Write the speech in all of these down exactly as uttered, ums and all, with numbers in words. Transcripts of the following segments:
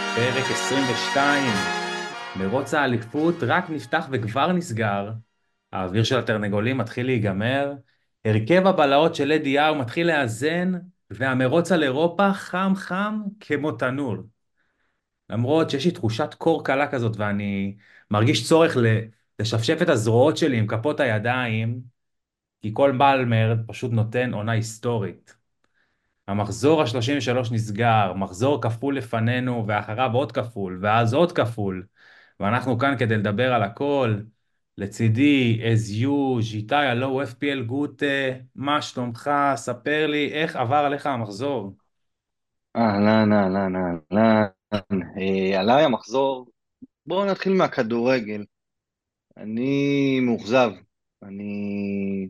פרק עשרים ושתיים, מרוץ האליפות רק נפתח וכבר נסגר. האוויר של התרנגולים מתחיל להיגמר, הרכב הבלהות של אדי יאו מתחיל לאזן, והמרוץ על אירופה חם חם כמו תנור. למרות שיש לי תחושת קור קלה כזאת ואני מרגיש צורך ל- לשפשף את הזרועות שלי עם כפות הידיים, כי כל בלמר פשוט נותן עונה היסטורית. המחזור ה-שלושים ושלוש נסגר, מחזור כפול לפנינו, ואחריו עוד כפול, ואז עוד כפול. ואנחנו כאן כדי לדבר על הכל. לצידי, as you, ז'יטאי, הלו, אף פי אל גוטה, מה שלומך? ספר לי איך עבר עליך המחזור. אהלן, אהלן, אהלן. אה, עליי המחזור. בואו נתחיל מהכדורגל. אני מאוכזב. אני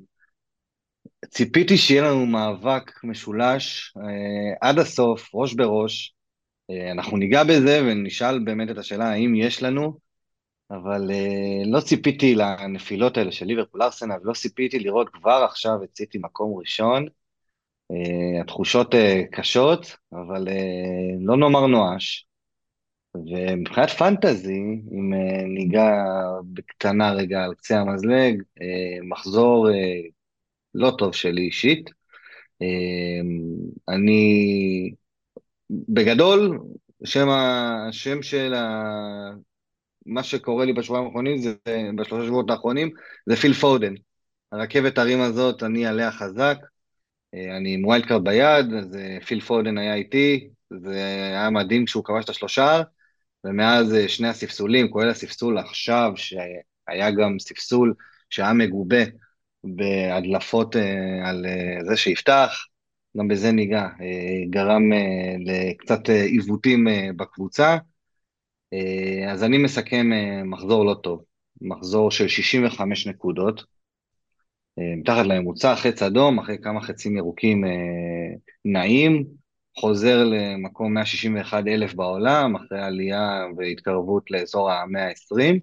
ציפיתי שיהיה לנו מאבק משולש אה, עד הסוף, ראש בראש. אה, אנחנו ניגע בזה ונשאל באמת את השאלה האם יש לנו, אבל אה, לא ציפיתי לנפילות האלה של ליברפול ארסנל, ולא ציפיתי לראות כבר עכשיו את סיטי מקום ראשון. אה, התחושות אה, קשות, אבל אה, לא נאמר נואש. ומבחינת פנטזי, אם אה, ניגע בקטנה רגע על קצה המזלג, אה, מחזור אה, לא טוב שלי אישית. אה, אני, בגדול, שם השם של ה... מה שקורה לי בשבועיים האחרונים, זה, בשלושה שבועות האחרונים, זה פיל פודן. הרכבת הרים הזאת, אני עליה חזק, אה, אני עם ווילד קארד ביד, אז אה, פיל פודן היה איתי, זה היה מדהים כשהוא כבש את השלושה, ומאז אה, שני הספסולים, כולל הספסול עכשיו, שהיה גם ספסול שהיה מגובה בהדלפות אה, על אה, זה שיפתח, גם בזה ניגע, אה, גרם אה, לקצת אה, עיוותים אה, בקבוצה. אה, אז אני מסכם אה, מחזור לא טוב, מחזור של שישים וחמש נקודות, אה, מתחת לממוצע, חץ אדום, אחרי כמה חצים ירוקים אה, נעים, חוזר למקום מאה שישים ואחד אלף בעולם, אחרי עלייה והתקרבות לאזור ה-מאה ועשרים.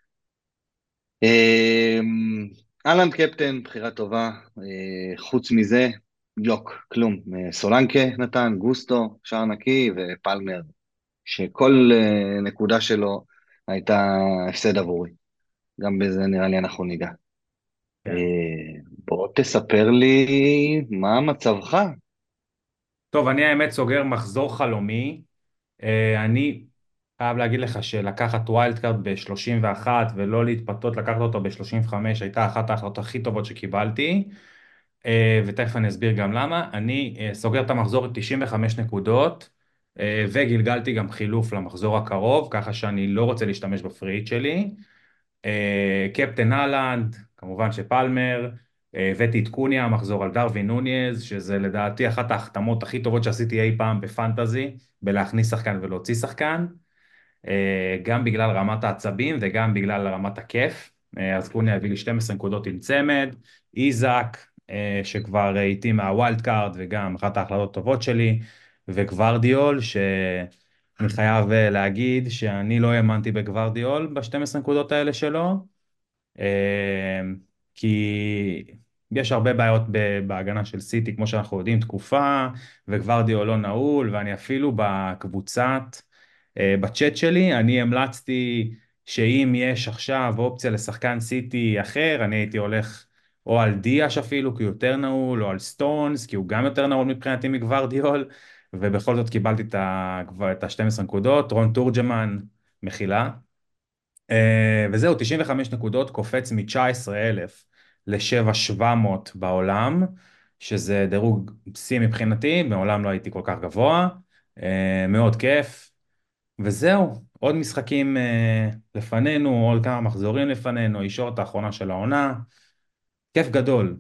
אה, אהלן קפטן, בחירה טובה, אה, חוץ מזה, יוק, כלום. אה, סולנקה נתן, גוסטו, שער נקי ופלמר, שכל אה, נקודה שלו הייתה הפסד עבורי. גם בזה נראה לי אנחנו ניגע. כן. אה, בוא תספר לי מה מצבך. טוב, אני האמת סוגר מחזור חלומי. אה, אני חייב להגיד לך שלקחת ווילד קארד ב-שלושים ואחת ולא להתפתות לקחת אותו ב-שלושים וחמש הייתה אחת ההחלטות הכי טובות שקיבלתי. אה, ותכף אני אסביר גם למה. אני אה, סוגר את המחזור עם תשעים וחמש נקודות, אה, וגלגלתי גם חילוף למחזור הקרוב, ככה שאני לא רוצה להשתמש בפריט שלי. אה, קפטן אהלנד, כמובן שפלמר, אה, הבאתי את קוניה, המחזור על דרווין נוניז, שזה לדעתי אחת ההחתמות הכי טובות שעשיתי אי פעם בפנטזי, בלהכניס שחקן ולהוציא שחקן. אה, גם בגלל רמת העצבים וגם בגלל רמת הכיף. אה, אז קוניה הביא לי שתים עשרה נקודות עם צמד, איזק, אה, שכבר איתי מהווילד קארד וגם אחת ההחלטות הטובות שלי, וגוורדיול, שאני חייב אה, להגיד שאני לא האמנתי בגוורדיול ב-שתים עשרה נקודות האלה שלו, אה, כי יש הרבה בעיות ב- בהגנה של סיטי, כמו שאנחנו יודעים, תקופה, וגוורדיול לא נעול, ואני אפילו בקבוצת, אה, בצ'אט שלי, אני המלצתי שאם יש עכשיו אופציה לשחקן סיטי אחר, אני הייתי הולך או על דיאש אפילו, כי הוא יותר נעול, או על סטונס, כי הוא גם יותר נעול מבחינתי מגוורדיול, ובכל זאת קיבלתי את ה- את ה-שתים עשרה נקודות, רון תורג'מן, מחילה. אה, וזהו, תשעים וחמש נקודות, קופץ מ-תשע עשרה אלף ל-שבע אלף שבע מאות בעולם, שזה דירוג שיא מבחינתי, מעולם לא הייתי כל כך גבוה, אה, מאוד כיף, וזהו, עוד משחקים אה, לפנינו, עוד כמה מחזורים לפנינו, ישורת האחרונה של העונה, כיף גדול.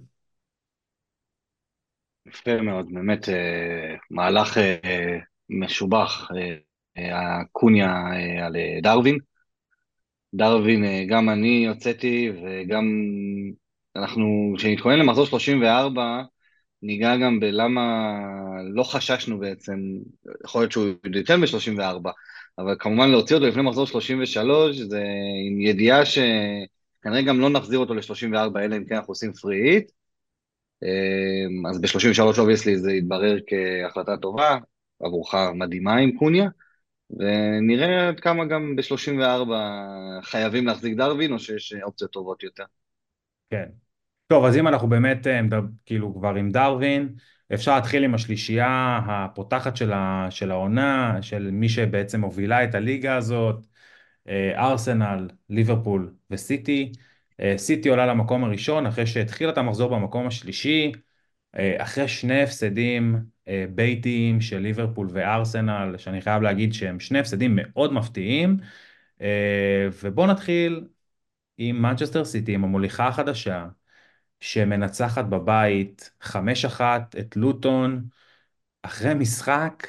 יפה מאוד, באמת אה, מהלך אה, משובח, אה, אה, הקוניה אה, על אה, דרווין. דרווין, אה, גם אני הוצאתי, וגם אנחנו, כשנתכונן למחזור שלושים וארבע, ניגע גם בלמה לא חששנו בעצם, יכול להיות שהוא ייתן ב-שלושים וארבע, אבל כמובן להוציא אותו לפני מחזור שלושים ושלוש, זה עם ידיעה שכנראה גם לא נחזיר אותו ל-שלושים וארבע, אלא אם כן אנחנו עושים פריט. אז ב-שלושים ושלוש אובייסלי זה יתברר כהחלטה טובה, עבורך מדהימה עם קוניה, ונראה עד כמה גם ב-שלושים וארבע חייבים להחזיק דרווין, או שיש אופציות טובות יותר. כן. טוב, אז אם אנחנו באמת אה, מדבר, כאילו כבר עם דרווין, אפשר להתחיל עם השלישייה הפותחת של, ה, של העונה, של מי שבעצם מובילה את הליגה הזאת, אה, ארסנל, ליברפול וסיטי. אה, סיטי עולה למקום הראשון אחרי שהתחילה את המחזור במקום השלישי, אה, אחרי שני הפסדים אה, ביתיים של ליברפול וארסנל, שאני חייב להגיד שהם שני הפסדים מאוד מפתיעים. אה, ובואו נתחיל עם מנצ'סטר סיטי, עם המוליכה החדשה, שמנצחת בבית חמש אחת את לוטון, אחרי משחק,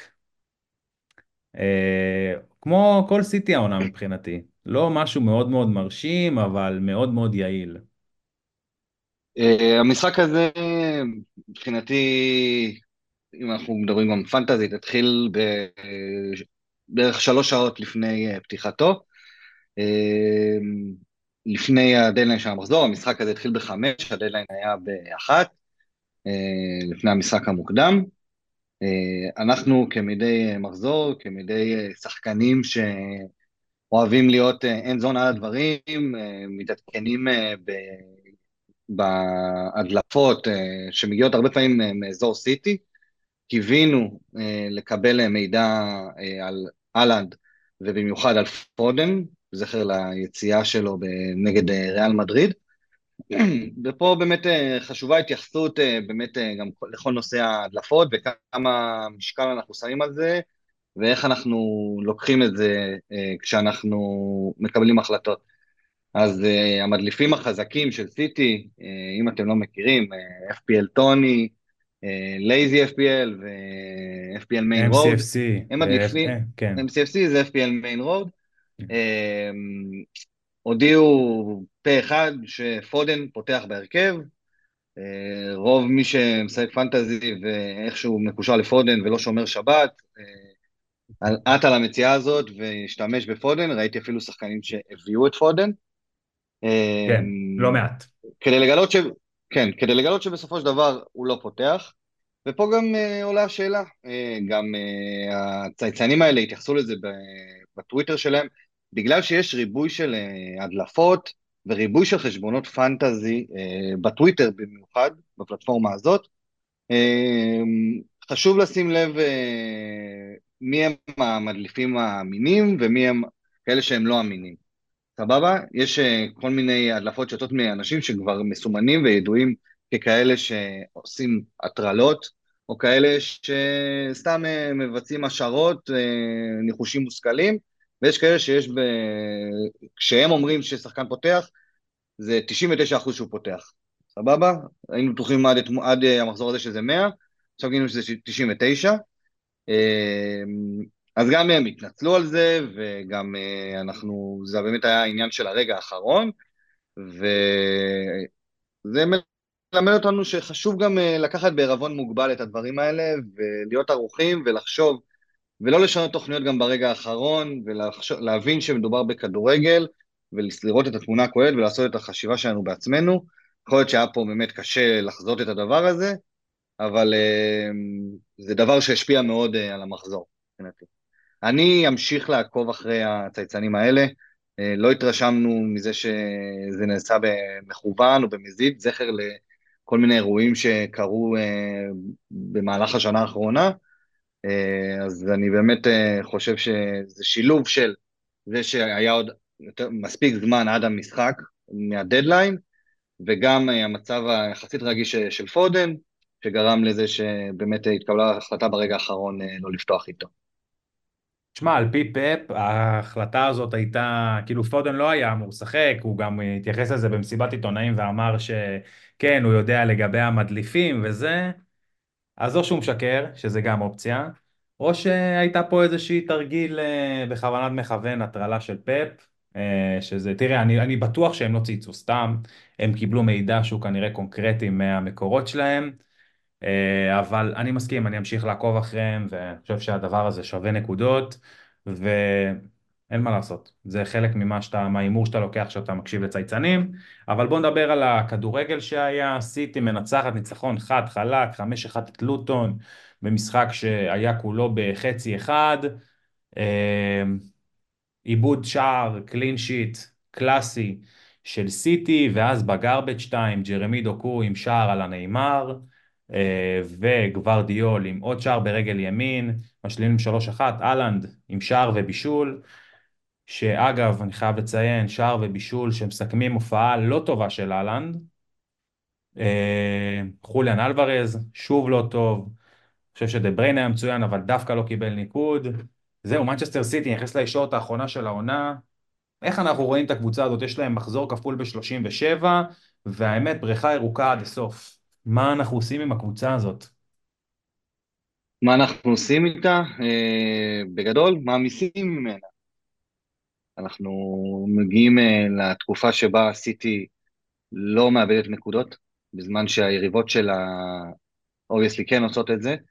אה, כמו כל סיטי העונה מבחינתי. לא משהו מאוד מאוד מרשים, אבל מאוד מאוד יעיל. אה, המשחק הזה, מבחינתי, אם אנחנו מדברים גם פנטזית, התחיל ב... בערך שלוש שעות לפני אה, פתיחתו. אה, לפני הדדליין של המחזור, המשחק הזה התחיל בחמש, הדדליין היה באחת, אה, לפני המשחק המוקדם. אה, אנחנו כמדי מחזור, כמדי אה, שחקנים שאוהבים להיות אין זון על הדברים, אה, מתעדכנים אה, ב- בהדלפות אה, שמגיעות הרבה פעמים אה, מאזור סיטי, קיווינו אה, לקבל אה, מידע אה, על אהלנד, ובמיוחד על פודן, זכר ליציאה שלו נגד אה, ריאל מדריד. ופה באמת אה, חשובה התייחסות אה, באמת אה, גם לכל נושא ההדלפות, וכמה משקל אנחנו שמים על זה, ואיך אנחנו לוקחים את זה אה, כשאנחנו מקבלים החלטות. אז uh, המדליפים החזקים של סיטי, uh, אם אתם לא מכירים, uh, אף פי אל טוני, לייזי אף פי אל ו-אף פי אל מיין רוד, אם סי אף סי, הם אה, מדליפים, אה, כן. אם סי אף סי זה אף פי אל מיין רוד, הודיעו פה אחד שפודן פותח בהרכב, uh, רוב מי שמשחק פנטזי ואיכשהו מקושר לפודן ולא שומר שבת, uh, עט על המציאה הזאת והשתמש בפודן, ראיתי אפילו שחקנים שהביאו את פודן, כן, לא אמ, מעט. כדי לגלות ש... כן, כדי לגלות שבסופו של דבר הוא לא פותח, ופה גם אה, עולה השאלה, אה, גם אה, הצייצנים האלה התייחסו לזה ב- בטוויטר שלהם, בגלל שיש ריבוי של אה, הדלפות וריבוי של חשבונות פנטזי אה, בטוויטר במיוחד, בפלטפורמה הזאת, אה, חשוב לשים לב אה, מי הם המדליפים האמינים ומי הם כאלה שהם לא אמינים. סבבה? יש אה, כל מיני הדלפות שיוצאות מאנשים שכבר מסומנים וידועים ככאלה שעושים הטרלות, או כאלה שסתם אה, מבצעים השערות, אה, ניחושים מושכלים, ויש כאלה שיש, ב... כשהם אומרים ששחקן פותח, זה תשעים ותשעה אחוז שהוא פותח. סבבה? היינו בטוחים עד, אתמ- עד אה, המחזור הזה שזה מאה, עכשיו גילינו שזה תשעים ותשע. אה, אז גם הם התנצלו על זה, וגם אה, אנחנו, זה באמת היה העניין של הרגע האחרון, וזה מלמד אותנו שחשוב גם אה, לקחת בערבון מוגבל את הדברים האלה, ולהיות ערוכים ולחשוב, ולא לשנות תוכניות גם ברגע האחרון, ולהבין שמדובר בכדורגל, ולראות את התמונה הכוללת ולעשות את החשיבה שלנו בעצמנו. יכול להיות שהיה פה באמת קשה לחזות את הדבר הזה, אבל אה, זה דבר שהשפיע מאוד אה, על המחזור, מבחינתי. אני אמשיך לעקוב אחרי הצייצנים האלה, אה, לא התרשמנו מזה שזה נעשה במכוון או במזיד, זכר לכל מיני אירועים שקרו אה, במהלך השנה האחרונה, אה, אז אני באמת אה, חושב שזה שילוב של זה שהיה עוד יותר, מספיק זמן עד המשחק מהדדליין, וגם אה, המצב היחסית רגיש של פודן, שגרם לזה שבאמת התקבלה החלטה ברגע האחרון אה, לא לפתוח איתו. תשמע, על פי פאפ, ההחלטה הזאת הייתה, כאילו פודן לא היה אמור לשחק, הוא גם התייחס לזה במסיבת עיתונאים ואמר שכן, הוא יודע לגבי המדליפים וזה, אז או שהוא משקר, שזה גם אופציה, או שהייתה פה איזושהי תרגיל אה, בכוונת מכוון, הטרלה של פאפ, אה, שזה, תראה, אני, אני בטוח שהם לא צייצו סתם, הם קיבלו מידע שהוא כנראה קונקרטי מהמקורות שלהם, אה, אבל אני מסכים, אני אמשיך לעקוב אחריהם, ואני חושב שהדבר הזה שווה נקודות, ואין מה לעשות. זה חלק ממה שאתה, מההימור שאתה לוקח כשאתה מקשיב לצייצנים, אבל בוא נדבר על הכדורגל שהיה, סיטי מנצחת ניצחון חד חלק, חמש אחת את לוטון, במשחק שהיה כולו בחצי אחד, אה, עיבוד שער, קלין שיט, קלאסי של סיטי, ואז בגרבג' טיים ג'רמי דוקו עם שער על הנאמר, אה, וגוורדיול עם עוד שער ברגל ימין, משלימים שלוש אחת, אהלנד עם שער ובישול, שאגב, אני חייב לציין, שער ובישול שמסכמים הופעה לא טובה של אהלנד, אה, חוליאן אלוורז, שוב לא טוב, אני חושב שדה בריין היה מצוין, אבל דווקא לא קיבל ניקוד. זהו, מנצ'סטר סיטי נכנס לישורת האחרונה של העונה. איך אנחנו רואים את הקבוצה הזאת? יש להם מחזור כפול ב-שלושים ושבע, והאמת, בריכה ירוקה עד הסוף. מה אנחנו עושים עם הקבוצה הזאת? מה אנחנו עושים איתה? אה, בגדול, מעמיסים ממנה. אנחנו מגיעים אה, לתקופה שבה הסיטי לא מאבדת נקודות, בזמן שהיריבות שלה, אובייסלי כן עושות את זה.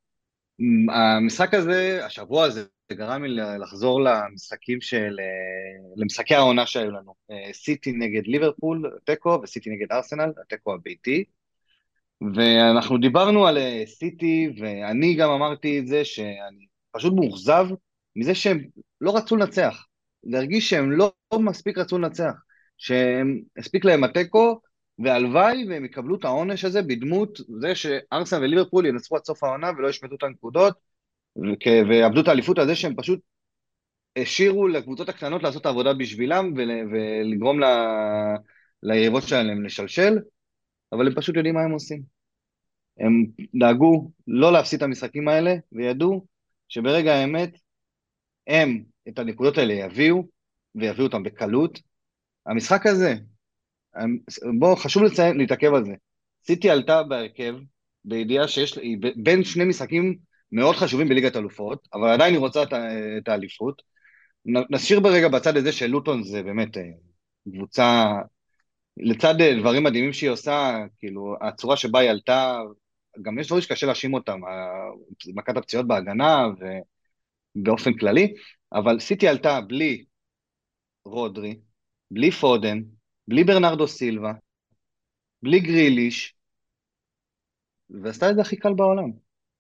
המשחק הזה, השבוע הזה, זה גרם לי לחזור למשחקים של, אה, למשחקי העונה שהיו לנו. אה, סיטי נגד ליברפול, תיקו, וסיטי נגד ארסנל, התיקו הביתי. ואנחנו דיברנו על אה, סיטי, ואני גם אמרתי את זה, שאני פשוט מאוכזב מזה שהם לא רצו לנצח. להרגיש שהם לא מספיק רצו לנצח. שהם, הספיק להם התיקו, והלוואי והם יקבלו את העונש הזה בדמות זה שארסנל וליברפול ינצחו עד סוף העונה ולא ישמטו את הנקודות, וכ- ועבדו את האליפות על זה שהם פשוט השאירו לקבוצות הקטנות לעשות את העבודה בשבילם ול, ולגרום ל, ליריבות שלהם לשלשל, אבל הם פשוט יודעים מה הם עושים. הם דאגו לא להפסיד את המשחקים האלה, וידעו שברגע האמת הם את הנקודות האלה יביאו, ויביאו אותם בקלות. המשחק הזה, הם- בוא, חשוב לציין, להתעכב על זה. סיטי עלתה בהרכב, בידיעה שיש, היא ב- בין שני משחקים מאוד חשובים בליגת אלופות, אבל עדיין היא רוצה את ה- את האליפות. נ- נשאיר ברגע בצד את זה שלוטון זה באמת אה, קבוצה, לצד אה, דברים מדהימים שהיא עושה, כאילו, הצורה שבה היא עלתה, גם יש דברים שקשה להאשים אותם, ה- מכת הפציעות בהגנה ובאופן כללי, אבל סיטי עלתה בלי רודרי, בלי פודן, בלי ברנרדו סילבה, בלי גריליש, ועשתה את זה הכי קל בעולם.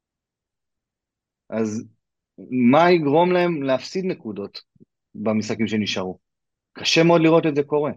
אז מה יגרום להם להפסיד נקודות במשחקים שנשארו? קשה מאוד לראות את זה קורה.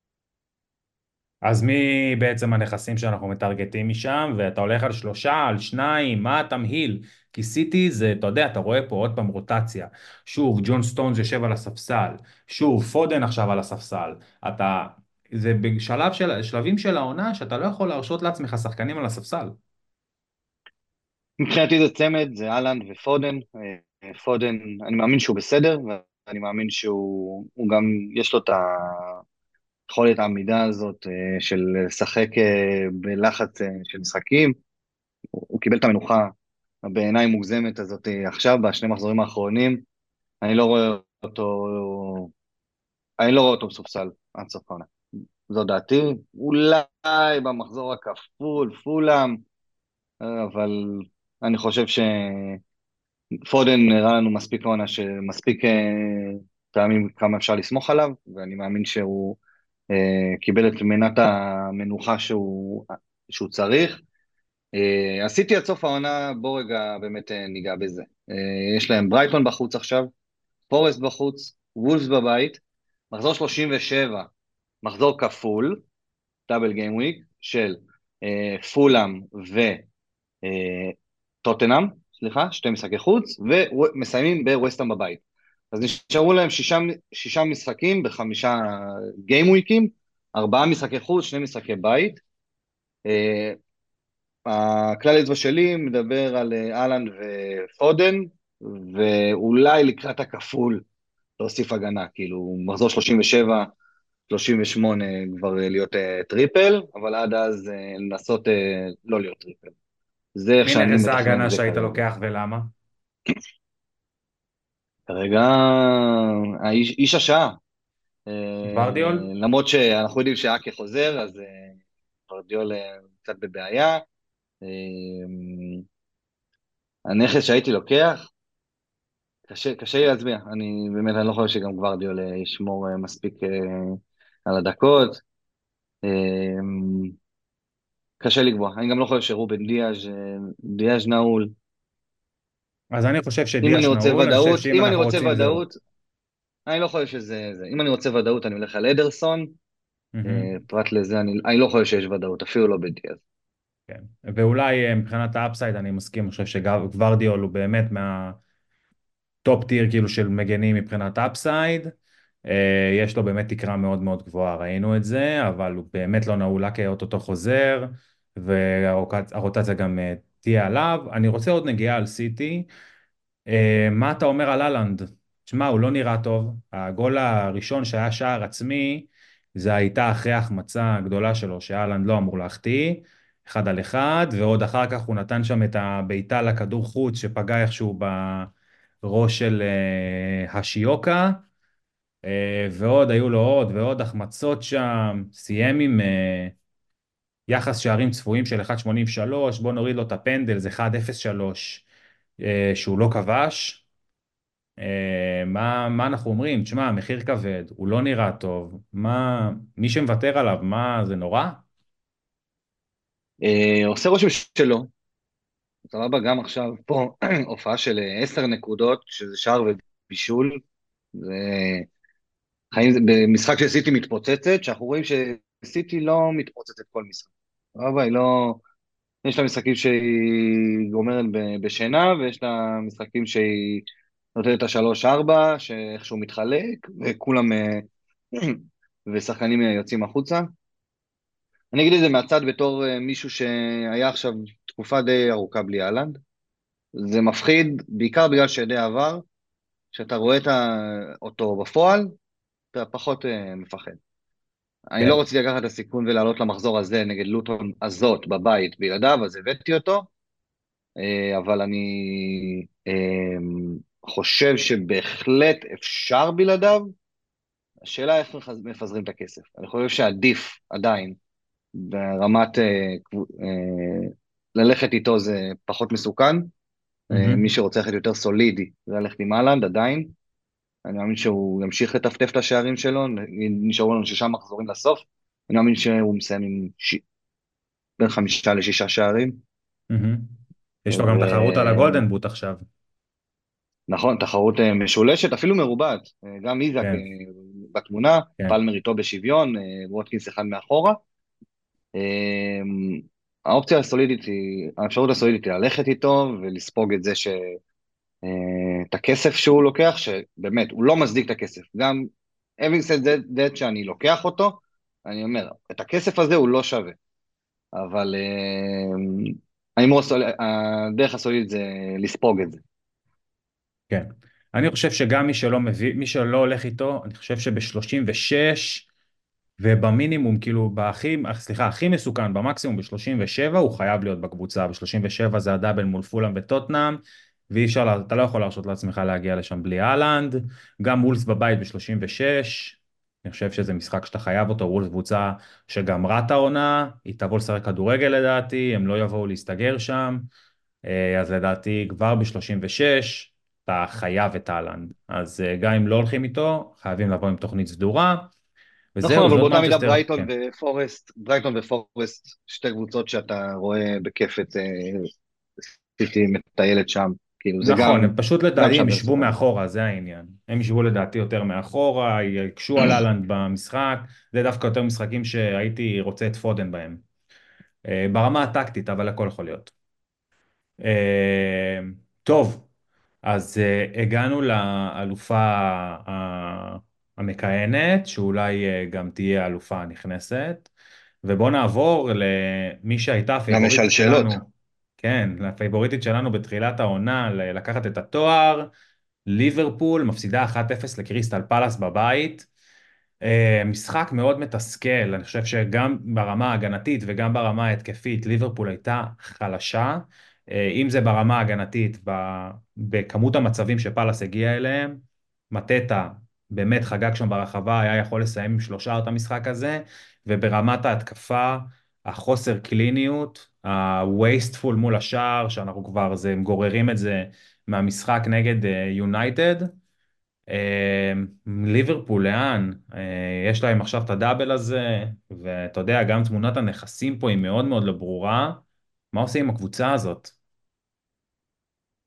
אז מי בעצם הנכסים שאנחנו מטרגטים משם, ואתה הולך על שלושה, על שניים, מה התמהיל? כי סיטי זה, אתה יודע, אתה רואה פה עוד פעם רוטציה. שוב, ג'ון סטונס יושב על הספסל, שוב, פודן עכשיו על הספסל. אתה, זה בשלב של, שלבים של העונה שאתה לא יכול להרשות לעצמך שחקנים על הספסל. מבחינתי זה צמד, זה אהלנד ופודן. אה, פודן, אני מאמין שהוא בסדר, ואני מאמין שהוא הוא גם, יש לו את היכולת העמידה הזאת אה, של לשחק אה, בלחץ אה, של משחקים. הוא, הוא קיבל את המנוחה בעיניי מוגזמת הזאת אה, עכשיו, בשני מחזורים האחרונים. אני לא רואה אותו, אני לא רואה אותו מסופסל עד סוף העונה. זו דעתי, אולי במחזור הכפול, פולאם, אה, אבל אני חושב ש... פודן הראה לנו מספיק עונה, שמספיק אה, פעמים כמה אפשר לסמוך עליו, ואני מאמין שהוא אה, קיבל את מנת המנוחה שהוא, שהוא צריך. אה, עשיתי עד סוף העונה, בוא רגע באמת אה, ניגע בזה. אה, יש להם ברייטון בחוץ עכשיו, פורסט בחוץ, וולפס בבית, מחזור שלושים ושבע, מחזור כפול, דאבל גיים וויק, של אה, פולאם וטוטנאם, סליחה, שתי משחקי חוץ, ומסיימים בווסטהאם בבית. אז נשארו להם שישה, שישה משחקים בחמישה גיים וויקים, ארבעה משחקי חוץ, שני משחקי בית. אה, הכלל אצבע שלי מדבר על אה, אהלנד ופודן, ואולי לקראת הכפול להוסיף הגנה, כאילו מחזור שלושים ושבע, שלושים ושמונה כבר אה, להיות אה, טריפל, אבל עד אז אה, לנסות אה, לא להיות טריפל. זה איך מי שאני נכס מתכנן ההגנה את זה שהיית כרגע. לוקח ולמה? כרגע, האיש, איש השעה. אה, גוורדיול? למרות שאנחנו יודעים שאקה חוזר, אז אה, גוורדיול אה, קצת בבעיה. אה, הנכס שהייתי לוקח, קשה, קשה לי להצביע. אני באמת, אני לא חושב שגם גוורדיול אה, ישמור אה, מספיק אה, על הדקות. אה, קשה לקבוע. אני גם לא חושב שרובן דיאז' אה, דיאז' נעול. אז אני חושב אם אני שדיאש רוצה נעול, אני חושב ודאות, שאם אם אני אנחנו רוצה רוצים זהו. ודאות, אני לא חושב שזה זה. אם אני רוצה ודאות, אני הולך על אדרסון. מהמם. אה, פרט לזה, אני, אני לא חושב שיש ודאות, אפילו לא בדיאז. כן. ואולי אה, מבחינת האפסייד אני מסכים, אני חושב שגוורדיול הוא באמת מה... טופ טיר כאילו של מגנים מבחינת אפסייד. אה, יש לו באמת תקרה מאוד מאוד גבוהה, ראינו את זה, אבל הוא באמת לא נעול רק אוטוטו חוזר, והרוטציה גם אה, תהיה עליו. אני רוצה עוד נגיעה על סיטי. אה, מה אתה אומר על אהלנד? תשמע, הוא לא נראה טוב. הגול הראשון שהיה שער עצמי, זה הייתה אחרי ההחמצה הגדולה שלו, שאהלנד לא אמור להחטיא, אחד על אחד, ועוד אחר כך הוא נתן שם את הבעיטה לכדור חוץ, שפגע איכשהו בראש של אה, השיוקה, אה, ועוד, היו לו עוד ועוד החמצות שם, סיים עם אה, יחס שערים צפויים של אחת נקודה שמונים ושלוש, בוא נוריד לו את הפנדל, זה אחת נקודה אפס שלוש, אה, שהוא לא כבש. אה, מה, מה אנחנו אומרים? תשמע, מחיר כבד, הוא לא נראה טוב, מה, מי שמוותר עליו, מה, זה נורא? אה, עושה רושם שלא, סבבה, גם עכשיו פה הופעה של אה, עשר נקודות, שזה שער ובישול, זה חיים, זה במשחק של סיטי מתפוצצת, שאנחנו רואים שסיטי לא מתפוצצת כל משחק. סבבה, היא לא... יש לה משחקים שהיא גומרת ב- בשינה, ויש לה משחקים שהיא נותנת את השלוש ארבע, שאיכשהו מתחלק, וכולם, אה, ושחקנים אה, יוצאים החוצה. אני אגיד את זה מהצד בתור אה, מישהו שהיה עכשיו תקופה די ארוכה בלי אהלנד. זה מפחיד, בעיקר בגלל שידי עבר, כשאתה רואה את ה- אותו בפועל, אתה פחות אה, מפחד. אני לא כן, רציתי לקחת את הסיכון ולעלות למחזור הזה נגד לוטון הזאת בבית בלעדיו, אז הבאתי אותו, אה, אבל אני אה, חושב שבהחלט אפשר בלעדיו. השאלה איך מפז- מפזרים את הכסף. אני חושב שעדיף עדיין ברמת אה, קבו- אה, ללכת איתו זה פחות מסוכן. אה, מי מהמם, שרוצה ללכת יותר סולידי זה ללכת עם אהלנד עדיין. אני מאמין שהוא ימשיך לטפטף את השערים שלו, נשארו לנו שישה מחזורים לסוף. אני מאמין שהוא מסיים עם ש... בין חמישה לשישה שערים. מהמם. יש לו גם תחרות על ונכון, הגולדן בוט עכשיו. תחרות אה, משולשת, אפילו מרובעת. אה, גם איזק אה, כן, בתמונה, כן. פלמר איתו בשוויון, אה, ווטקינס אחד מאחורה. אה, האופציה הסולידית היא, האפשרות הסולידית היא ללכת איתו ולספוג את זה ש... אה, את הכסף שהוא לוקח, שבאמת, הוא לא מצדיק את הכסף. גם having said that, that שאני לוקח אותו, אני אומר, את הכסף הזה הוא לא שווה. אבל אה, ההימור הסול- הדרך הסולית זה לספוג את זה. כן. אני חושב שגם מי שלא מביא, מי שלא הולך איתו, אני חושב שב-שלושים ושש ובמינימום, כאילו, בהכי, סליחה, הכי מסוכן, במקסימום ב-שלושים ושבע, הוא חייב להיות בקבוצה. ב-שלושים ושבע זה הדאבל מול פולאם וטוטנאם, ואי אפשר, לה- אתה לא יכול להרשות לעצמך להגיע לשם בלי אהלנד. גם וולס בבית ב-שלושים ושש, אני חושב שזה משחק שאתה חייב אותו. וולס קבוצה שגמרה את העונה, היא תבוא לשחק כדורגל לדעתי, הם לא יבואו להסתגר שם. אה, אז לדעתי כבר ב-שלושים ושש אתה חייב את אהלנד. אז אה, גם אם לא הולכים איתו, חייבים לבוא עם תוכנית סדורה. נכון, וזהו, אבל זאת באותה מידה מנצ'סטר, ברייטון כן. ופורסט, ברייטון ופורסט, שתי קבוצות שאתה רואה בכיף את אה, סיטי מטיילת שם. כאילו, זה נכון, גם, הם פשוט גם לדעתי, הם שם ישבו מסוכן. מאחורה, זה העניין. הם ישבו לדעתי יותר מאחורה, יקשו על אהלנד במשחק, זה דווקא יותר משחקים שהייתי רוצה את פודן בהם. אה, ברמה הטקטית, אבל הכל יכול להיות. אה, טוב, אז uh, הגענו לאלופה ה- המכהנת, שאולי uh, גם תהיה האלופה הנכנסת, ובואו נעבור למי שהייתה הפייבוריטית למשלשלות. שלנו, כן, לפייבוריטית שלנו בתחילת העונה, ל- לקחת את התואר. ליברפול מפסידה אחת אפס לקריסטל פלאס בבית. אה, משחק מאוד מתסכל, אני חושב שגם ברמה ההגנתית וגם ברמה ההתקפית ליברפול הייתה חלשה. אה, אם זה ברמה ההגנתית, ב- בכמות המצבים שפאלאס הגיע אליהם, מטטה באמת חגג שם ברחבה, היה יכול לסיים עם שלושה את המשחק הזה, וברמת ההתקפה, החוסר קליניות, ה-wasteful מול השער, שאנחנו כבר, זה, הם גוררים את זה מהמשחק נגד יונייטד. אה, ליברפול, לאן? אה, יש להם עכשיו את הדאבל הזה, ואתה יודע, גם תמונת הנכסים פה היא מאוד מאוד לא ברורה. מה עושים עם הקבוצה הזאת?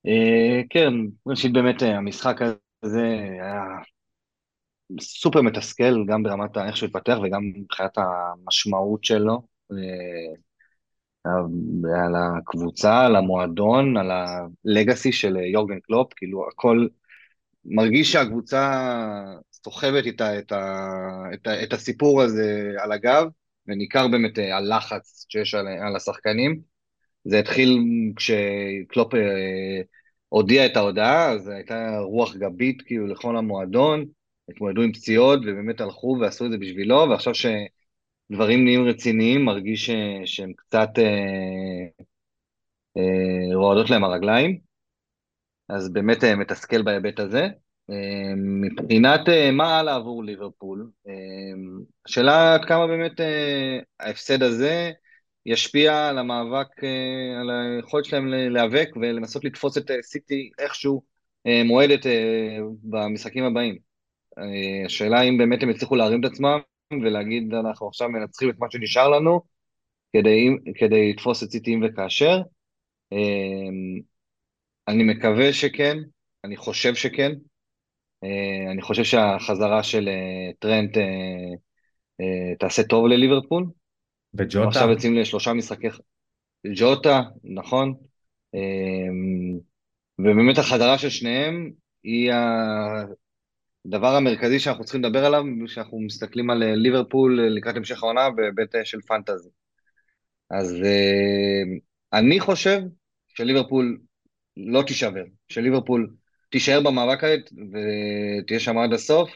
אה, כן, ראשית באמת אה, המשחק הזה היה סופר מתסכל, גם ברמת ה- איך שהוא התפתח וגם מבחינת המשמעות שלו, אה, על הקבוצה, על המועדון, על הלגאסי של יורגן קלופ, כאילו הכל מרגיש שהקבוצה סוחבת איתה את, ה, את, ה, את הסיפור הזה על הגב, וניכר באמת אה, הלחץ שיש על, על השחקנים. זה התחיל כשקלופ אה, הודיע את ההודעה, אז הייתה רוח גבית כאילו לכל המועדון, התמודדו עם פציעות ובאמת הלכו ועשו את זה בשבילו, ועכשיו שדברים נהיים רציניים, מרגיש ש, שהם קצת אה, אה, רועדות להם הרגליים. אז באמת אה, מתסכל בהיבט הזה. אה, מבחינת אה, מה הלאה עבור ליברפול, אה, השאלה עד כמה באמת אה, ההפסד הזה ישפיע על המאבק, אה, על היכולת שלהם ל- להיאבק ולנסות לתפוס את אה, סיטי איכשהו אה, מועדת אה, במשחקים הבאים. אה, השאלה אם באמת הם יצליחו להרים את עצמם ולהגיד אנחנו עכשיו מנצחים את מה שנשאר לנו כדי, כדי לתפוס את סיטי אם וכאשר. אה, אני מקווה שכן, אני חושב שכן. אה, אני חושב שהחזרה של אה, טרנט אה, אה, תעשה טוב לליברפול. הם וג'וטה? עכשיו יוצאים לשלושה משחקי ג'וטה, נכון? אה, ובאמת החזרה של שניהם היא הדבר המרכזי שאנחנו צריכים לדבר עליו כשאנחנו מסתכלים על אה, ליברפול אה, לקראת המשך העונה בהיבט אה, של פנטזי. אז אה, אני חושב שליברפול לא תישבר, שליברפול תישאר במאבק הזה ותהיה שם עד הסוף,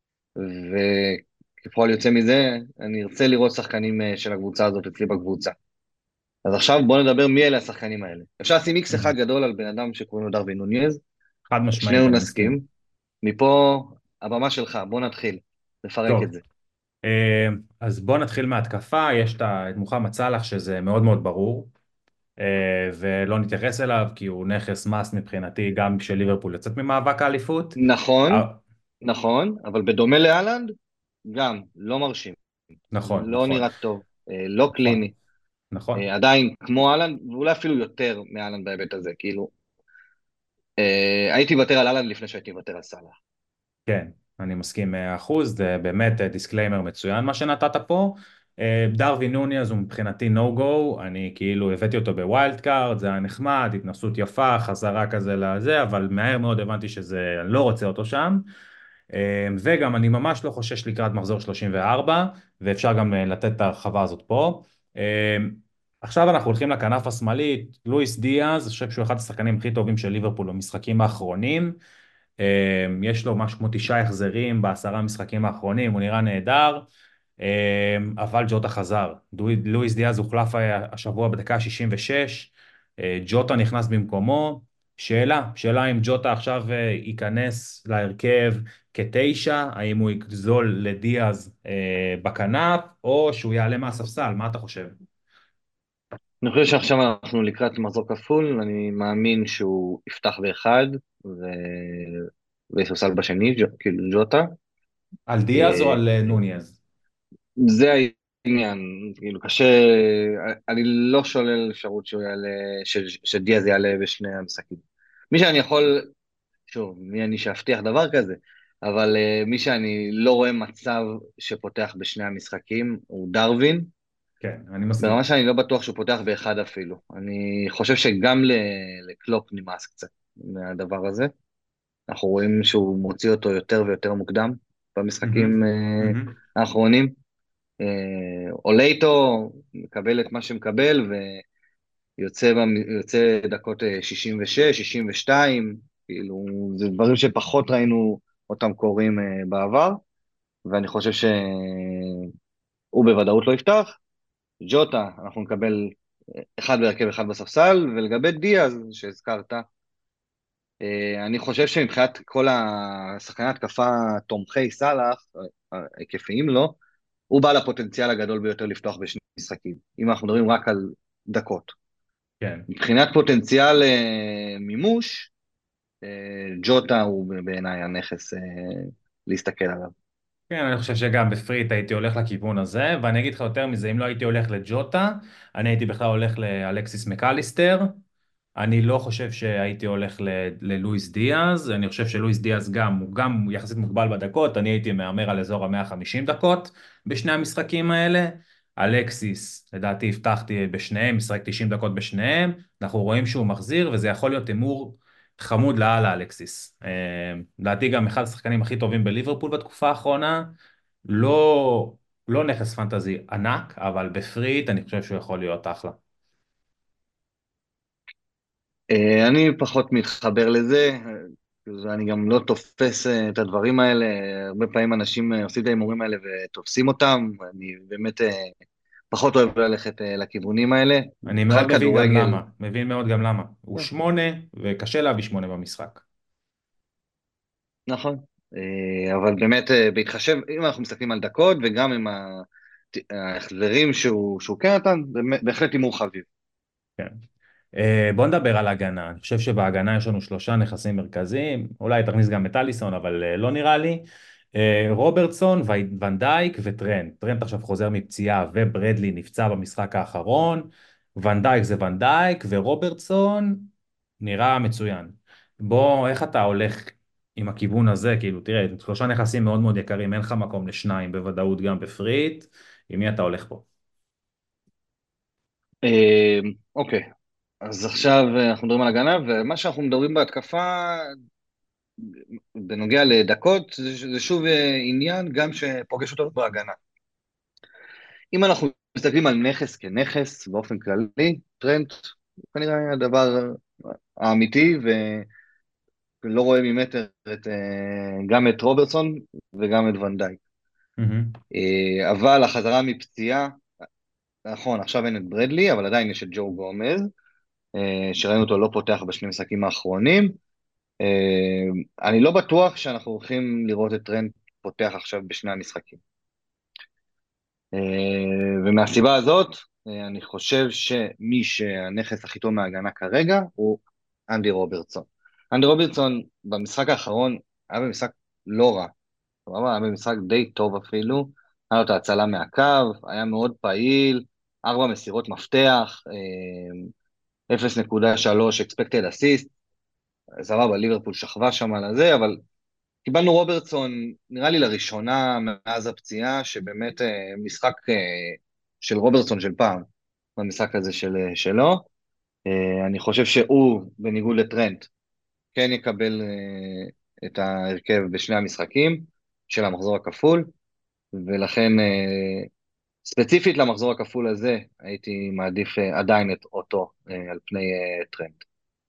וכפועל יוצא מזה, אני ארצה לראות שחקנים אה, של הקבוצה הזאת אצלי בקבוצה. אז עכשיו בואו נדבר מי אלה השחקנים האלה. אפשר לשים איקס אחד גדול על בן אדם שקוראים לו דרווין נוניז, חד משמעית, שנינו אני מסכים. נסכים. מפה הבמה שלך, בוא נתחיל, לפרק את טוב, זה. אה, אז בוא נתחיל מההתקפה. יש את ה- את מוחמד סאלח, שזה מאוד מאוד ברור, אה, ולא נתייחס אליו כי הוא נכס מס מבחינתי גם כשליברפול יוצאת ממאבק האליפות. נכון, אה, נכון, אבל בדומה לאלנד, גם לא מרשים, נכון, לא נכון, נראה טוב, אה, לא נכון, קליני, נכון. אה, עדיין כמו אהלנד, ואולי אפילו יותר מאהלנד בהיבט הזה, כאילו, אה, הייתי מוותר על אהלנד לפני שהייתי מוותר על סאלח. כן, אני מסכים מאה אחוז, זה באמת דיסקליימר מצוין מה שנתת פה. אה, דרווין נוניז הוא מבחינתי no go, אני כאילו הבאתי אותו בווילד קארד, זה היה נחמד, התנסות יפה, חזרה כזה לזה, אבל מהר מאוד הבנתי שזה, אני לא רוצה אותו שם. אה, וגם אני ממש לא חושש לקראת מחזור שלושים וארבע, ואפשר גם אה, לתת את ההרחבה הזאת פה. אה, עכשיו אנחנו הולכים לכנף השמאלית, לואיס דיאז, אני חושב שהוא אחד השחקנים הכי טובים של ליברפול במשחקים האחרונים. אמ, יש לו משהו כמו תשעה החזרים בעשרה משחקים האחרונים, הוא נראה נהדר, אמ, אבל ג'וטה חזר. דוי- לואיס דיאז הוחלף השבוע בדקה ה-שישים ושש, אה, ג'וטה נכנס במקומו. שאלה, שאלה אם ג'וטה עכשיו אה, ייכנס להרכב כתשע, האם הוא יגזול לדיאז אה, בכנף, או שהוא יעלה מהספסל, מה אתה חושב? אני חושב שעכשיו אנחנו לקראת מחזור כפול, אני מאמין שהוא יפתח באחד ו... ויסוסל בשני, ג'ו- כאילו ג'וטה. על דיאז או אה, על אה, נוניז? זה העניין, כאילו קשה, אני לא שולל אפשרות שהוא יעלה, ש... שדיאז יעלה בשני המשחקים. מי שאני יכול, שוב, מי אני שאבטיח דבר כזה, אבל אה, מי שאני לא רואה מצב שפותח בשני המשחקים הוא דרווין, כן, אני מסכים. ברמה שאני לא בטוח שהוא פותח באחד אפילו. אני חושב שגם ל- לקלופ נמאס קצת מהדבר הזה. אנחנו רואים שהוא מוציא אותו יותר ויותר מוקדם מהמם, במשחקים אה, מהמם. האחרונים. אה, עולה איתו, מקבל את מה שמקבל, ויוצא במ- יוצא דקות אה, שישים ושש, שישים ושתיים, כאילו, זה דברים שפחות ראינו אותם קורים אה, בעבר, ואני חושב שהוא בוודאות לא יפתח. ג'וטה, אנחנו נקבל אחד בהרכב, אחד בספסל, ולגבי דיאז, שהזכרת, אה, אני חושב שמבחינת כל השחקני התקפה תומכי סאלח, אה, ההיקפיים לו, הוא בעל הפוטנציאל הגדול ביותר לפתוח בשני משחקים, אם אנחנו מדברים רק על דקות. כן. מבחינת פוטנציאל אה, מימוש, אה, ג'וטה הוא בעיניי הנכס אה, להסתכל עליו. כן, אני חושב שגם בפריט הייתי הולך לכיוון הזה, ואני אגיד לך יותר מזה, אם לא הייתי הולך לג'וטה, אני הייתי בכלל הולך לאלכסיס מקליסטר, אני לא חושב שהייתי הולך ל- ללואיס דיאז, אני חושב שלואיס דיאז גם, הוא גם יחסית מוגבל בדקות, אני הייתי מהמר על אזור ה-מאה וחמישים דקות בשני המשחקים האלה. אלקסיס, לדעתי הבטחתי בשניהם, משחק תשעים דקות בשניהם, אנחנו רואים שהוא מחזיר, וזה יכול להיות הימור חמוד לאללה אלקסיס. אה, לדעתי גם אחד השחקנים הכי טובים בליברפול בתקופה האחרונה, לא, לא נכס פנטזי ענק, אבל בפריט אני חושב שהוא יכול להיות אחלה. אה, אני פחות מתחבר לזה, אה, אני גם לא תופס אה, את הדברים האלה, הרבה פעמים אנשים אה, עושים את ההימורים האלה ותופסים אותם, אני באמת אה, פחות אוהב ללכת אה, לכיוונים האלה, אני בכלל מאוד מבין גם כדורגל, למה, מבין מאוד גם למה. הוא אה, שמונה, וקשה להביא שמונה במשחק. נכון, אה, אבל באמת אה, בהתחשב, אם אנחנו מסתכלים על דקות וגם עם ה- ההחזרים שהוא שהוא כן נתן, באמת- בהחלט הימור חביב. כן. אה, בוא נדבר על הגנה. אני חושב שבהגנה יש לנו שלושה נכסים מרכזיים, אולי תכניס גם את אליסון, אבל אה, לא נראה לי. אה, רוברטסון, וי- ון דייק וטרנט. טרנט עכשיו חוזר מפציעה, וברדלי נפצע במשחק האחרון. ון דייק זה ון דייק, ורוברטסון נראה מצוין. בוא, איך אתה הולך עם הכיוון הזה? כאילו, תראה, שלושה נכסים מאוד מאוד יקרים, אין לך מקום לשניים בוודאות גם בפריט. עם מי אתה הולך פה? אה, אוקיי, אז עכשיו אה, אנחנו מדברים על הגנה, ומה שאנחנו מדברים בהתקפה, בנוגע לדקות, זה, זה שוב אה, עניין גם שפוגש אותנו בהגנה. אם אנחנו מסתכלים על נכס כנכס באופן כללי, טרנד הוא כנראה הדבר האמיתי, ולא רואה ממטר את, אה, גם את רוברטסון וגם את ונדייק. מהמם. אה, אבל החזרה מפציעה, נכון, עכשיו אין את ברדלי, אבל עדיין יש את ג'ו גומז, אה, שראינו אותו לא פותח בשני המשחקים האחרונים. אה, אני לא בטוח שאנחנו הולכים לראות את טרנד פותח עכשיו בשני המשחקים. אה, ומהסיבה הזאת, אה, אני חושב שמי שהנכס הכי טוב מההגנה כרגע הוא אנדי רוברטסון. אנדי רוברטסון במשחק האחרון היה במשחק לא רע, סבבה? היה במשחק די טוב אפילו, היה לו את ההצלה מהקו, היה מאוד פעיל, ארבע מסירות מפתח, אה, אפס נקודה שלוש expected assist, סבבה, ליברפול שכבה שם על הזה, אבל קיבלנו רוברטסון, נראה לי לראשונה מאז הפציעה, שבאמת אה, משחק אה, של רוברטסון של פעם, במשחק הזה של, אה, שלו. אה, אני חושב שהוא, בניגוד לטרנט, כן יקבל אה, את ההרכב בשני המשחקים של המחזור הכפול, ולכן אה, ספציפית למחזור הכפול הזה, הייתי מעדיף אה, עדיין את אוטו אה, על פני אה, טרנט.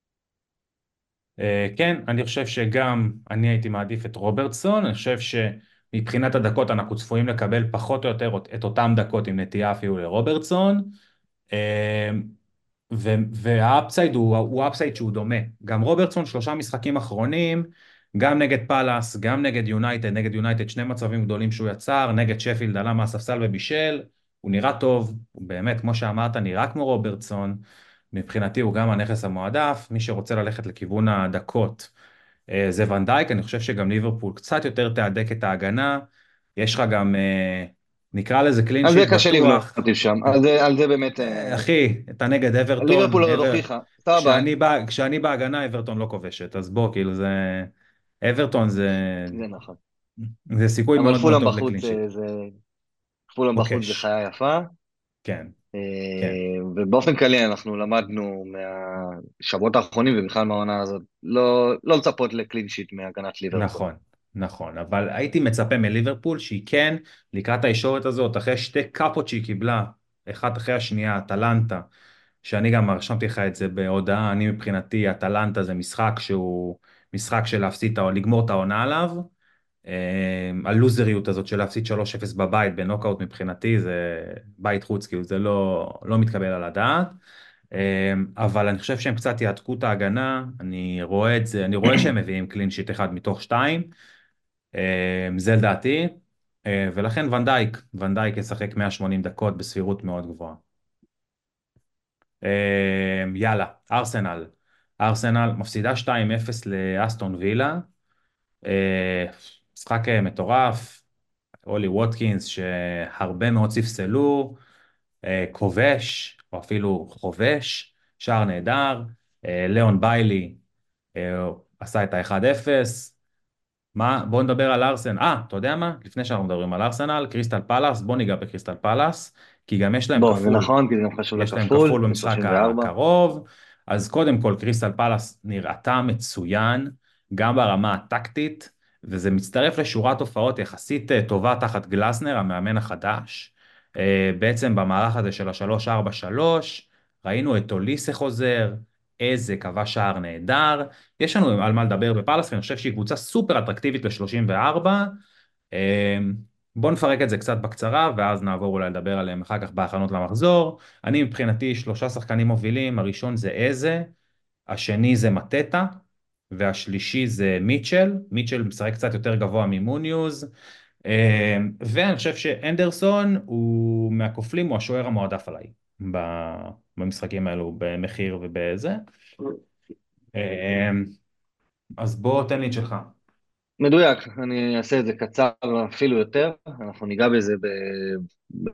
אה, כן, אני חושב שגם אני הייתי מעדיף את רוברטסון, אני חושב שמבחינת הדקות אנחנו צפויים לקבל פחות או יותר את אותם דקות עם נטייה אפילו לרוברטסון. אה, ו- והאפסייד הוא, הוא אפסייד שהוא דומה. גם רוברטסון שלושה משחקים אחרונים, גם נגד פאלאס, גם נגד יונייטד, נגד יונייטד שני מצבים גדולים שהוא יצר, נגד שפילד עלה מהספסל ובישל, הוא נראה טוב, הוא באמת, כמו שאמרת, נראה כמו רוברטסון, מבחינתי הוא גם הנכס המועדף, מי שרוצה ללכת לכיוון הדקות אה, זה ונדייק, אני חושב שגם ליברפול קצת יותר תהדק את ההגנה, יש לך גם, אה, נקרא לזה קלין על זה שיט קשה לבנות בטוח, שם, על זה, על זה באמת, אה, אה, אחי, אתה נגד אברטון, ליברפול עוד אבר... הוכיחה, סבבה, כשאני בא, כשאני בהגנה אברטון לא כובשת, אז בוא, כאילו זה... אברטון זה... זה נכון. זה סיכוי אבל מאוד מאוד פולאם טוב לקלין בחוץ, שיט. אה, זה, פולאם בחוץ זה מוקש, חיה יפה, כן, כן, אה, ובאופן כללי אנחנו למדנו מהשבועות האחרונים ובכלל מהעונה הזאת, לא, לא לצפות לקלין שיט מהגנת ליברפול. נכון, נכון, אבל הייתי מצפה מליברפול שהיא כן, לקראת הישורת הזאת, אחרי שתי קאפות שהיא קיבלה, אחת אחרי השנייה, אטלנטה, שאני גם רשמתי לך את זה בהודעה, אני מבחינתי, אטלנטה זה משחק שהוא משחק של להפסיד, את ה- לגמור את העונה עליו, אה, הלוזריות הזאת של להפסיד שלוש אפס בבית בנוקאוט מבחינתי זה בית חוץ, כאילו זה לא, לא מתקבל על הדעת. אה, אבל אני חושב שהם קצת יעתקו את ההגנה, אני רואה את זה, אני רואה שהם מביאים קלין שיט אחד מתוך שתיים, אה, זה לדעתי, אה, ולכן ונדייק, ונדייק ישחק מאה ושמונים דקות בסבירות מאוד גבוהה. אה, יאללה, ארסנל. ארסנל מפסידה שתיים אפס לאסטון וילה, אה, משחק אה, מטורף, אולי ווטקינס שהרבה מאוד ספסלו, אה, כובש, או אפילו חובש, שער נהדר, אה, ליאון ביילי אה, עשה את ה-אחד אפס. מה, בוא נדבר על ארסנל. אה, אתה יודע מה? לפני שאנחנו מדברים על ארסנל, קריסטל פלאס, בוא ניגע בקריסטל פלאס, כי גם יש להם בוא, זה כפול. נכון, כי זה גם חשוב יש להם לכפול, כפול במשחק ב-שלושים וארבע. הקרוב. אז קודם כל, קריסטל פלאס נראתה מצוין, גם ברמה הטקטית, וזה מצטרף לשורת הופעות יחסית אה, טובה תחת גלסנר, המאמן החדש. אה, בעצם במערך הזה של ה-שלוש ארבע שלוש, ראינו את אוליסה חוזר, איזה כבש שער נהדר. יש לנו על מה לדבר בפאלאס, ואני חושב שהיא קבוצה סופר אטרקטיבית ל-שלושים וארבע. בואו נפרק את זה קצת בקצרה, ואז נעבור אולי לדבר עליהם אחר כך בהכנות למחזור. אני מבחינתי שלושה שחקנים מובילים, הראשון זה איזה, השני זה מטטה, והשלישי זה מיטשל. מיטשל משחק קצת יותר גבוה ממוניוז, ואני חושב שאנדרסון הוא מהכופלים, הוא השוער המועדף עליי ב- במשחקים האלו, במחיר ובזה. אז בוא תן לי את שלך. מדויק, אני אעשה את זה קצר אפילו יותר, אנחנו ניגע בזה ב... ב...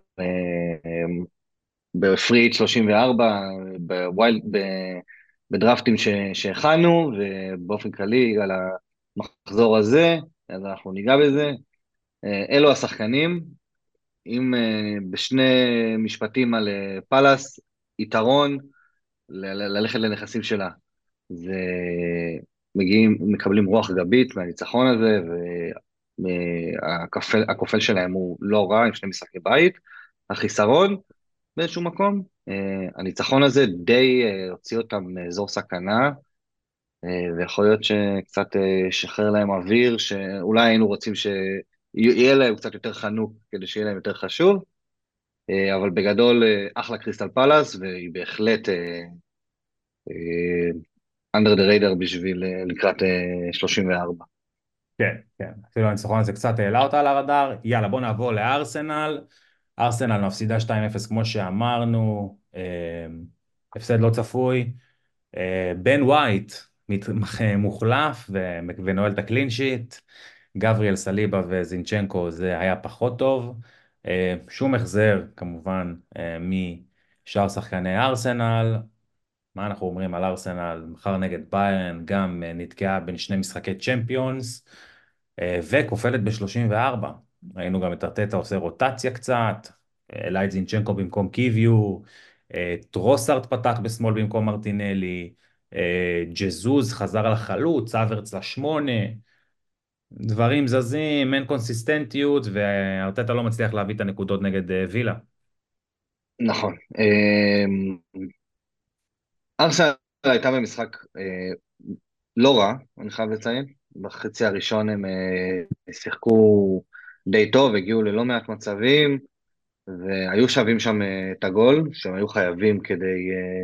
בפריט שלושים וארבע, בווילד, ב... בדרפטים ש... שהכנו, ובאופן כללי על המחזור הזה, אז אנחנו ניגע בזה. אה, אלו השחקנים, אם אה, בשני משפטים על אה, פאלאס, יתרון ל- ל- ללכת לנכסים שלה. זה מגיעים, מקבלים רוח גבית מהניצחון הזה, והכופל שלהם הוא לא רע, עם שני משחקי בית. החיסרון באיזשהו מקום, אה, הניצחון הזה די אה, הוציא אותם מאזור סכנה, אה, ויכול להיות שקצת אה, ישחרר להם אוויר, שאולי היינו רוצים שיהיה להם קצת יותר חנוק, כדי שיהיה להם יותר חשוב, אה, אבל בגדול אה, אחלה קריסטל פלאס, והיא בהחלט אה, אה, under the radar בשביל אה, לקראת אה, שלושים וארבע. כן, כן, אפילו הניצחון הזה קצת העלה אותה על הרדאר. יאללה, בוא נעבור לארסנל. ארסנל מפסידה שתיים אפס כמו שאמרנו, אה, הפסד לא צפוי. אה, בן ווייט מת- מח- מוחלף ו- ונועל את הקלין שיט. גבריאל סליבה וזינצ'נקו זה היה פחות טוב. אה, שום החזר כמובן אה, משאר שחקני ארסנל. מה אנחנו אומרים על ארסנל? מחר נגד ביירן, גם אה, נתקעה בין שני משחקי צ'מפיונס, אה, וכופלת ב-שלושים וארבע. ראינו גם את ארטטה עושה רוטציה קצת, העלה את זינצ'נקו במקום קיוויו, אה, טרוסארט פתח בשמאל במקום מרטינלי, אה, ג'זוז חזר לחלוץ, אברץ לשמונה, דברים זזים, אין קונסיסטנטיות, וארטטה לא מצליח להביא את הנקודות נגד אה, וילה. נכון. אה, ארסנל הייתה במשחק אה, לא רע, אני חייב לציין. בחצי הראשון הם אה, שיחקו די טוב, הגיעו ללא מעט מצבים, והיו שווים שם אה, את הגול, שהם היו חייבים כדי אה,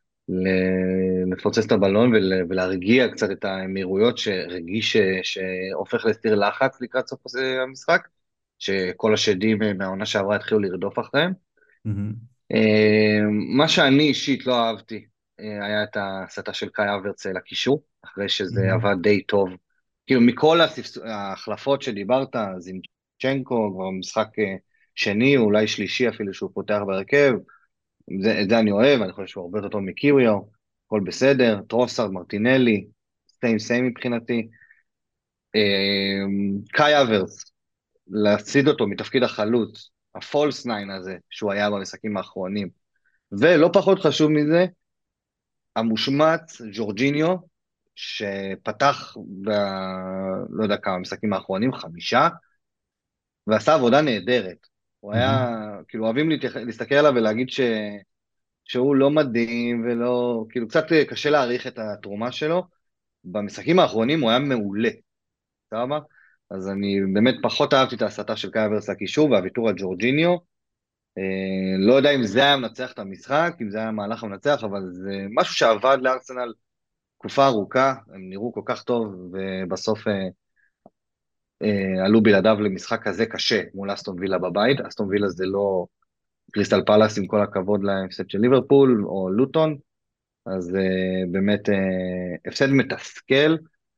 ל- לפוצץ את הבלון ול- ולהרגיע קצת את האמירויות שהרגיש ש- שהופך לסיר לחץ לקראת סוף המשחק, שכל השדים אה, מהעונה שעברה התחילו לרדוף אחריהם. מהמם. אה, מה שאני אישית לא אהבתי אה, היה את ההסתה של קאי אברץ לקישור, אחרי שזה מהמם. עבד די טוב. כאילו מכל הספס- ההחלפות שדיברת, זינצ'נקו כבר משחק אה, שני, או אולי שלישי אפילו שהוא פותח בהרכב, זה, את זה אני אוהב, אני חושב שהוא הרבה יותר טוב מקיוויו, הכל בסדר, טרוסארד, מרטינלי, סיים סיים מבחינתי. אה, קאי אברץ, להצעיד אותו מתפקיד החלוץ, הפולס ניין הזה, שהוא היה במשחקים האחרונים, ולא פחות חשוב מזה, המושמץ ג'ורג'יניו, שפתח ב... לא יודע כמה משחקים האחרונים, חמישה, ועשה עבודה נהדרת. הוא היה, מהמם. כאילו, אוהבים להתייח... להסתכל עליו ולהגיד ש... שהוא לא מדהים ולא, כאילו, קצת קשה להעריך את התרומה שלו. במשחקים האחרונים הוא היה מעולה, סבבה? אז אני באמת פחות אהבתי את ההסתה של קאי אברס לקישור והוויתור על ג'ורג'יניו. אה, לא יודע אם זה היה מנצח את המשחק, אם זה היה מהלך המנצח, אבל זה משהו שעבד לארסנל תקופה ארוכה, הם נראו כל כך טוב, ובסוף אה, אה, עלו בלעדיו למשחק כזה קשה מול אסטון וילה בבית. אסטון וילה זה לא קריסטל פלאס עם כל הכבוד להפסד של ליברפול או לוטון, אז אה, באמת אה, הפסד מתסכל,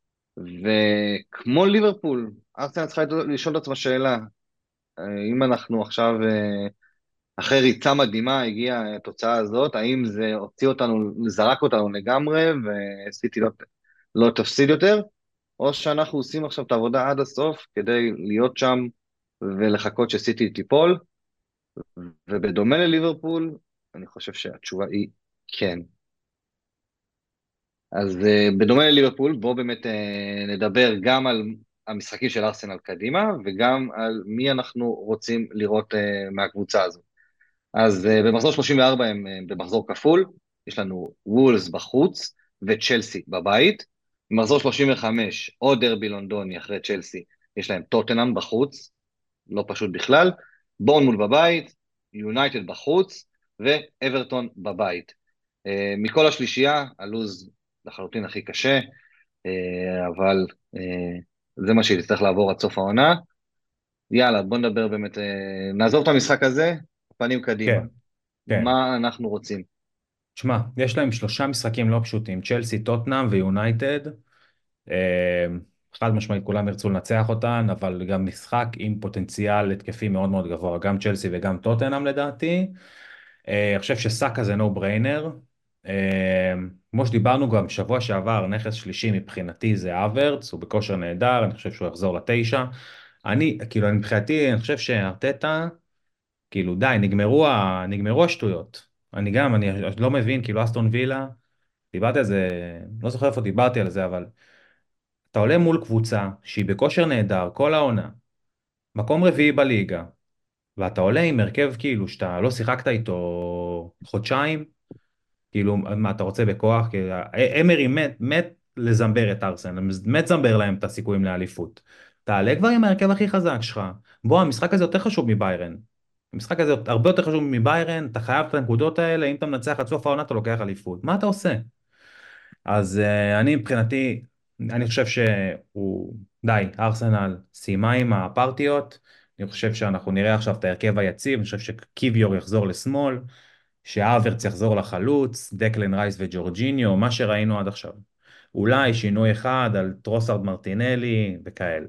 וכמו ליברפול, ארסנל צריכה לשאול את עצמה שאלה, אה, אם אנחנו עכשיו אה, אחרי ריצה מדהימה הגיעה התוצאה הזאת, האם זה הוציא אותנו, זרק אותנו לגמרי, וסיטי לא, לא תפסיד יותר, או שאנחנו עושים עכשיו את העבודה עד הסוף כדי להיות שם ולחכות שסיטי תיפול, ובדומה לליברפול, אני חושב שהתשובה היא כן. אז uh, בדומה לליברפול, בואו באמת uh, נדבר גם על המשחקים של ארסנל קדימה, וגם על מי אנחנו רוצים לראות uh, מהקבוצה הזו. אז uh, במחזור שלושים וארבע הם uh, במחזור כפול, יש לנו וולס בחוץ וצ'לסי בבית. במחזור שלושים וחמש עוד דרבי לונדוני אחרי צ'לסי, יש להם טוטנאם בחוץ, לא פשוט בכלל, בורנמוט בבית, יונייטד בחוץ ואברטון בבית. Uh, מכל השלישייה, הלוז לחלוטין הכי קשה, uh, אבל uh, זה מה שתצטרך לעבור עד סוף העונה. יאללה, בוא נדבר באמת, uh, נעזוב את המשחק הזה, פנים קדימה. כן, כן. מה אנחנו רוצים? שמע, יש להם שלושה משחקים לא פשוטים, צ'לסי, טוטנאם ויונייטד. אה, חד משמעית כולם ירצו לנצח אותן, אבל גם משחק עם פוטנציאל התקפי מאוד מאוד גבוה, גם צ'לסי וגם טוטנאם לדעתי. אה, אני חושב שסאקה זה נו בריינר. אה, כמו שדיברנו גם שבוע שעבר, נכס שלישי מבחינתי זה אברץ, הוא בכושר נהדר, אני חושב שהוא יחזור לתשע. אני, כאילו, אני מבחינתי, אני חושב שארטטה, כאילו, די, נגמרו, ה... נגמרו השטויות. אני גם, אני לא מבין, כאילו, אסטון וילה, דיברתי על זה, לא זוכר איפה דיברתי על זה, אבל אתה עולה מול קבוצה שהיא בכושר נהדר כל העונה, מקום רביעי בליגה, ואתה עולה עם הרכב כאילו שאתה לא שיחקת איתו חודשיים, כאילו מה אתה רוצה בכוח, כאילו, אמרי מת, מת לזמבר את ארסנל, מת לזמבר להם את הסיכויים לאליפות. תעלה כבר עם ההרכב הכי חזק שלך, בוא המשחק הזה יותר חשוב מביירן, המשחק הזה הרבה יותר חשוב מביירן, אתה חייב את הנקודות האלה, אם אתה מנצח עד סוף העונה אתה לוקח אליפות, מה אתה עושה? אז uh, אני מבחינתי, אני חושב שהוא, די, ארסנל סיימה עם הפרטיות, אני חושב שאנחנו נראה עכשיו את ההרכב היציב, אני חושב שקיביור יחזור לשמאל, שהאברץ יחזור לחלוץ, דקלן רייס וג'ורג'יניו, מה שראינו עד עכשיו. אולי שינוי אחד על טרוסארד מרטינלי וכאלה.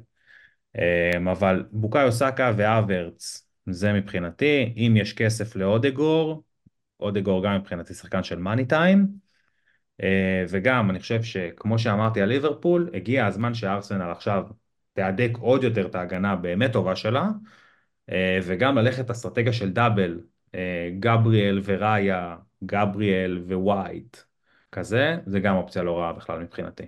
Um, אבל בוקאיו סאקה והאברץ, זה מבחינתי, אם יש כסף לאודגור, אודגור גם מבחינתי שחקן של מאני טיים, אה, וגם אני חושב שכמו שאמרתי על ליברפול, הגיע הזמן שהארסנל עכשיו תהדק עוד יותר את ההגנה באמת טובה שלה, אה, וגם ללכת אסטרטגיה של דאבל, אה, גבריאל וראיה, גבריאל ווייט, כזה, זה גם אופציה לא רעה בכלל מבחינתי.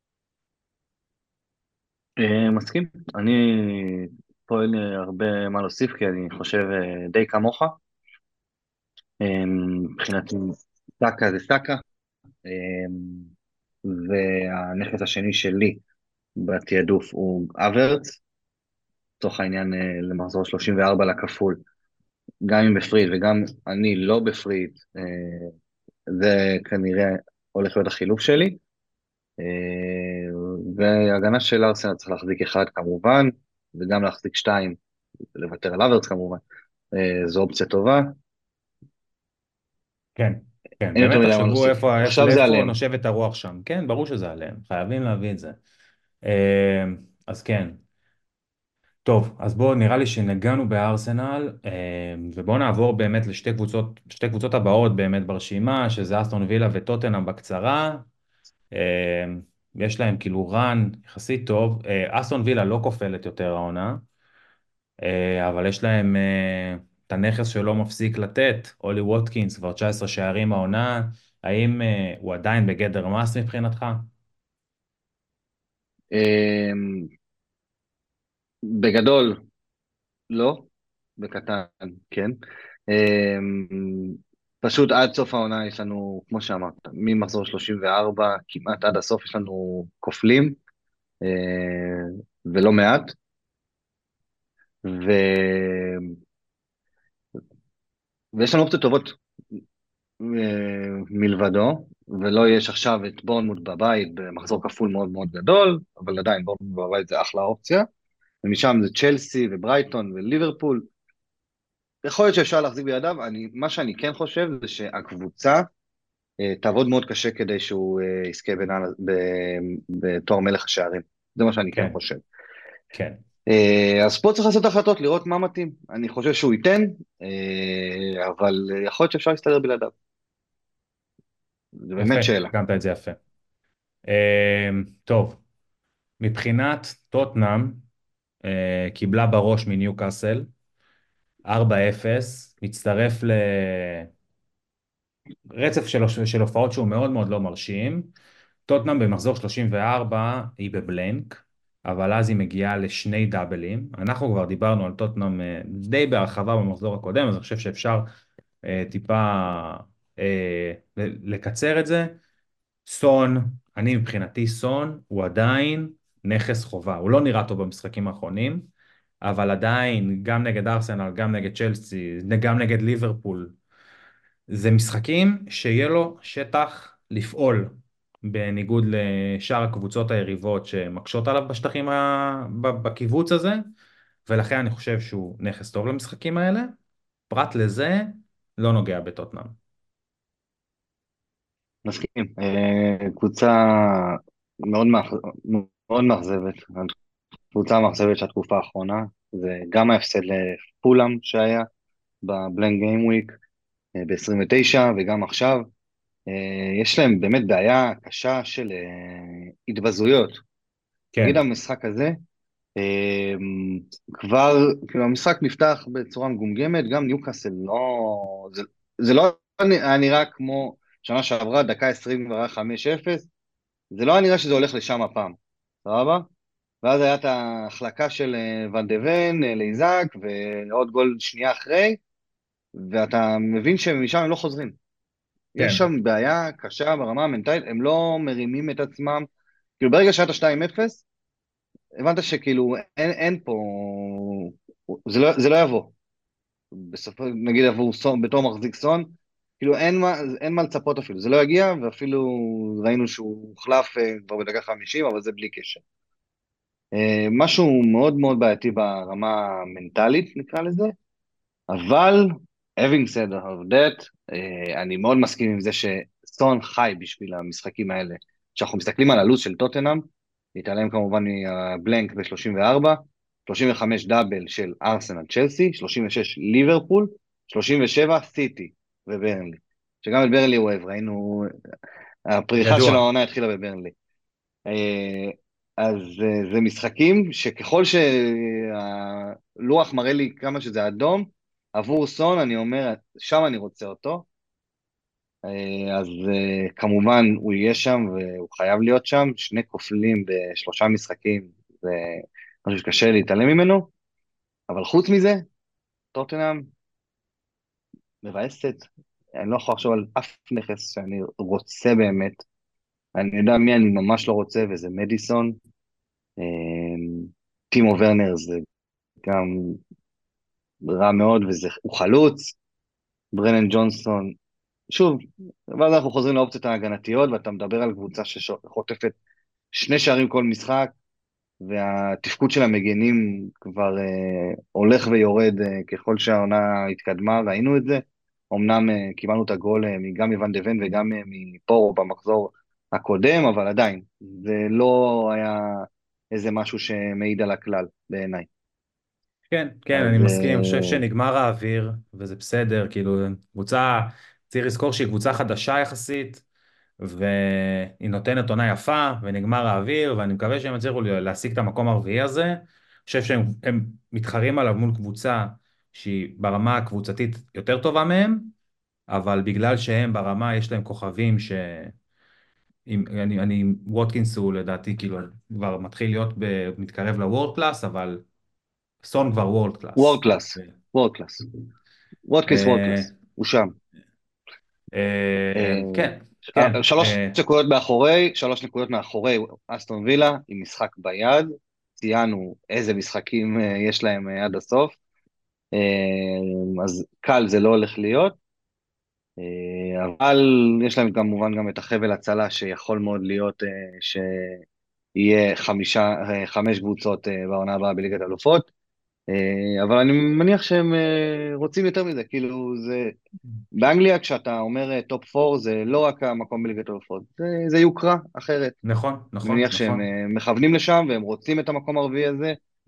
Uh, מסכים, אני פה אין לי הרבה מה להוסיף, כי אני חושב uh, די כמוך. Um, מבחינתי סאקה זה סאקה, um, והנכס השני שלי בתעדוף הוא אברץ, לצורך העניין uh, למחזור שלושים וארבע לכפול, גם אם בפריד וגם אני לא בפריד, uh, זה כנראה הולך להיות החילוף שלי. Uh, והגנה של ארסנל צריך להחזיק אחד כמובן, וגם להחזיק שתיים, לוותר על אברץ כמובן, uh, זו אופציה טובה, כן, כן, אין יותר באמת מדי מה תחשבו להוסיף. איפה, איפה, עכשיו זה איפה עליהם. נושבת הרוח שם. כן, ברור שזה עליהם, חייבים להביא את זה. אה, אז כן. טוב, אז בואו, נראה לי שנגענו בארסנל, אה, ובואו נעבור באמת לשתי קבוצות, שתי קבוצות הבאות באמת ברשימה, שזה אסטון וילה וטוטנהאם בקצרה. אה, יש להם כאילו רן יחסית טוב, אה, אסטון וילה לא כופלת יותר העונה, אה, אבל יש להם אה, את הנכס שלא מפסיק לתת, אולי ווטקינס, כבר תשע עשרה שערים העונה, האם אה, הוא עדיין בגדר מס מבחינתך? אמ, בגדול, לא, בקטן, כן. אמ, פשוט עד סוף העונה יש לנו, כמו שאמרת, ממחזור שלושים וארבע, כמעט עד הסוף יש לנו כופלים, אה, ולא מעט, ו... ויש לנו אופציות טובות אה, מלבדו, ולא יש עכשיו את בורנמוט בבית במחזור כפול מאוד מאוד גדול, אבל עדיין בורנמוט בבית זה אחלה אופציה, ומשם זה צ'לסי וברייטון וליברפול. יכול להיות שאפשר להחזיק בידיו, אני, מה שאני כן חושב זה שהקבוצה אה, תעבוד מאוד קשה כדי שהוא אה, יזכה בנעל- ב- בתואר מלך השערים. זה מה שאני כן כן, חושב. כן. אה, אז פה צריך לעשות החלטות, לראות מה מתאים. אני חושב שהוא ייתן, אה, אבל יכול להיות שאפשר להסתדר בלעדיו. זה יפה, באמת שאלה. הקמת את זה יפה. אה, טוב, מבחינת טוטנאם, אה, קיבלה בראש מניו קאסל, ארבע אפס, מצטרף לרצף של, של הופעות שהוא מאוד מאוד לא מרשים. טוטנאם במחזור שלושים וארבע היא בבלנק, אבל אז היא מגיעה לשני דאבלים. אנחנו כבר דיברנו על טוטנאם אה, די בהרחבה במחזור הקודם, אז אני חושב שאפשר אה, טיפה אה, ל- לקצר את זה. סון, אני מבחינתי סון הוא עדיין נכס חובה. הוא לא נראה טוב במשחקים האחרונים, אבל עדיין גם נגד ארסנל, גם נגד צ'לסי, גם נגד ליברפול, זה משחקים שיהיה לו שטח לפעול, בניגוד לשאר הקבוצות היריבות שמקשות עליו בשטחים, ה... ב- בקיבוץ הזה, ולכן אני חושב שהוא נכס טוב למשחקים האלה. פרט לזה, לא נוגע בטוטנאם. מסכים. אה, קבוצה מאוד מאכ- מאוד מאכזבת. קבוצה מאכזבת של התקופה האחרונה. זה גם ההפסד לפולאם שהיה בבלנק גיים וויק ב-עשרים ותשע, וגם עכשיו. אה, יש להם באמת בעיה קשה של אה, התבזויות. נגיד כן, המשחק הזה, אה, כבר, כאילו המשחק נפתח בצורה מגומגמת, גם ניוקאסל לא, זה, זה לא היה נראה כמו שנה שעברה, דקה עשרים כבר היה חמש אפס, זה לא היה נראה שזה הולך לשם הפעם, סבבה? ואז היה את ההחלקה של אה, ואן דה ון אה, לאיזק, ועוד גול שנייה אחרי, ואתה מבין שמשם הם לא חוזרים. יש כן, שם בעיה קשה ברמה המנטלית, הם לא מרימים את עצמם, כאילו ברגע שהיה את ה-שתיים אפס, הבנת שכאילו אין, אין פה, זה לא, זה לא יבוא. בסופו, נגיד עבור סון, בתור מחזיק סון, כאילו אין מה, אין מה לצפות אפילו, זה לא יגיע, ואפילו ראינו שהוא הוחלף אה, כבר בדקה חמישים, אבל זה בלי קשר. אה, משהו מאוד מאוד בעייתי ברמה המנטלית, נקרא לזה, אבל, having said of that, אה, אני מאוד מסכים עם זה שסון חי בשביל המשחקים האלה. כשאנחנו מסתכלים על הלו"ז של טוטנהאם, נתעלם כמובן מהבלנק ב-שלושים וארבע, שלושים וחמש דאבל של ארסנל צ'לסי, שלושים ושש ליברפול, שלושים ושבע סיטי וברנלי. שגם את ברנלי הוא אוהב, ראינו, הפריחה של ידוע. העונה התחילה בברנלי. אה, אז אה, זה משחקים שככל שהלוח מראה לי כמה שזה אדום, עבור סון אני אומר, שם אני רוצה אותו. אה, אז אה, כמובן הוא יהיה שם והוא חייב להיות שם, שני כופלים בשלושה משחקים, זה משהו שקשה להתעלם ממנו, אבל חוץ מזה, טוטנהאם מבאסת, אני לא יכול לחשוב על אף נכס שאני רוצה באמת, אני יודע מי אני ממש לא רוצה, וזה מדיסון. אה, טימו ורנר זה גם רע מאוד, והוא חלוץ, ברנן ג'ונסון, שוב, ואז אנחנו חוזרים לאופציות ההגנתיות, ואתה מדבר על קבוצה שחוטפת שני שערים כל משחק, והתפקוד של המגנים כבר אה, הולך ויורד אה, ככל שהעונה התקדמה, ראינו את זה. אמנם אה, קיבלנו את הגול אה, גם מוון דבן וגם אה, מפורו במחזור הקודם, אבל עדיין, זה לא היה איזה משהו שמעיד על הכלל בעיניי. כן, כן, אז אני מסכים, אני חושב אה, שנגמר האוויר, וזה בסדר, כאילו, קבוצה, צריך לזכור שהיא קבוצה חדשה יחסית, והיא נותנת עונה יפה, ונגמר האוויר, ואני מקווה שהם יצליחו להשיג את המקום הרביעי הזה. אני חושב שהם הם מתחרים עליו מול קבוצה שהיא ברמה הקבוצתית יותר טובה מהם, אבל בגלל שהם ברמה, יש להם כוכבים ש... אם, אני, אני, ווטקינס הוא לדעתי כאילו כבר מתחיל להיות, ב, מתקרב לוורד קלאס, אבל סון כבר וורד וורד קלאס. קלאס, וורד קלאס, וודקינס וורד אה, קלאס, הוא שם. אה, כן, אה, כן, שלוש אה, נקודות מאחורי, שלוש נקודות מאחורי אסטון וילה, עם משחק ביד. ציינו איזה משחקים אה, יש להם אה, עד הסוף. אה, אז קל זה לא הולך להיות, אה, אבל יש להם כמובן גם את החבל הצלה שיכול מאוד להיות אה, שיהיה חמישה, אה, חמש קבוצות אה, בעונה הבאה בליגת האלופות. אה, אבל אני מניח שהם אה, רוצים יותר מזה, כאילו זה באנגליה כשאתה אומר אה, טופ ארבע זה לא רק המקום בליגת האלופות, זה, זה יוקרה אחרת. נכון, אני נכון, מניח שהם נכון. אה, מכוונים לשם והם רוצים את המקום הרביעי הזה,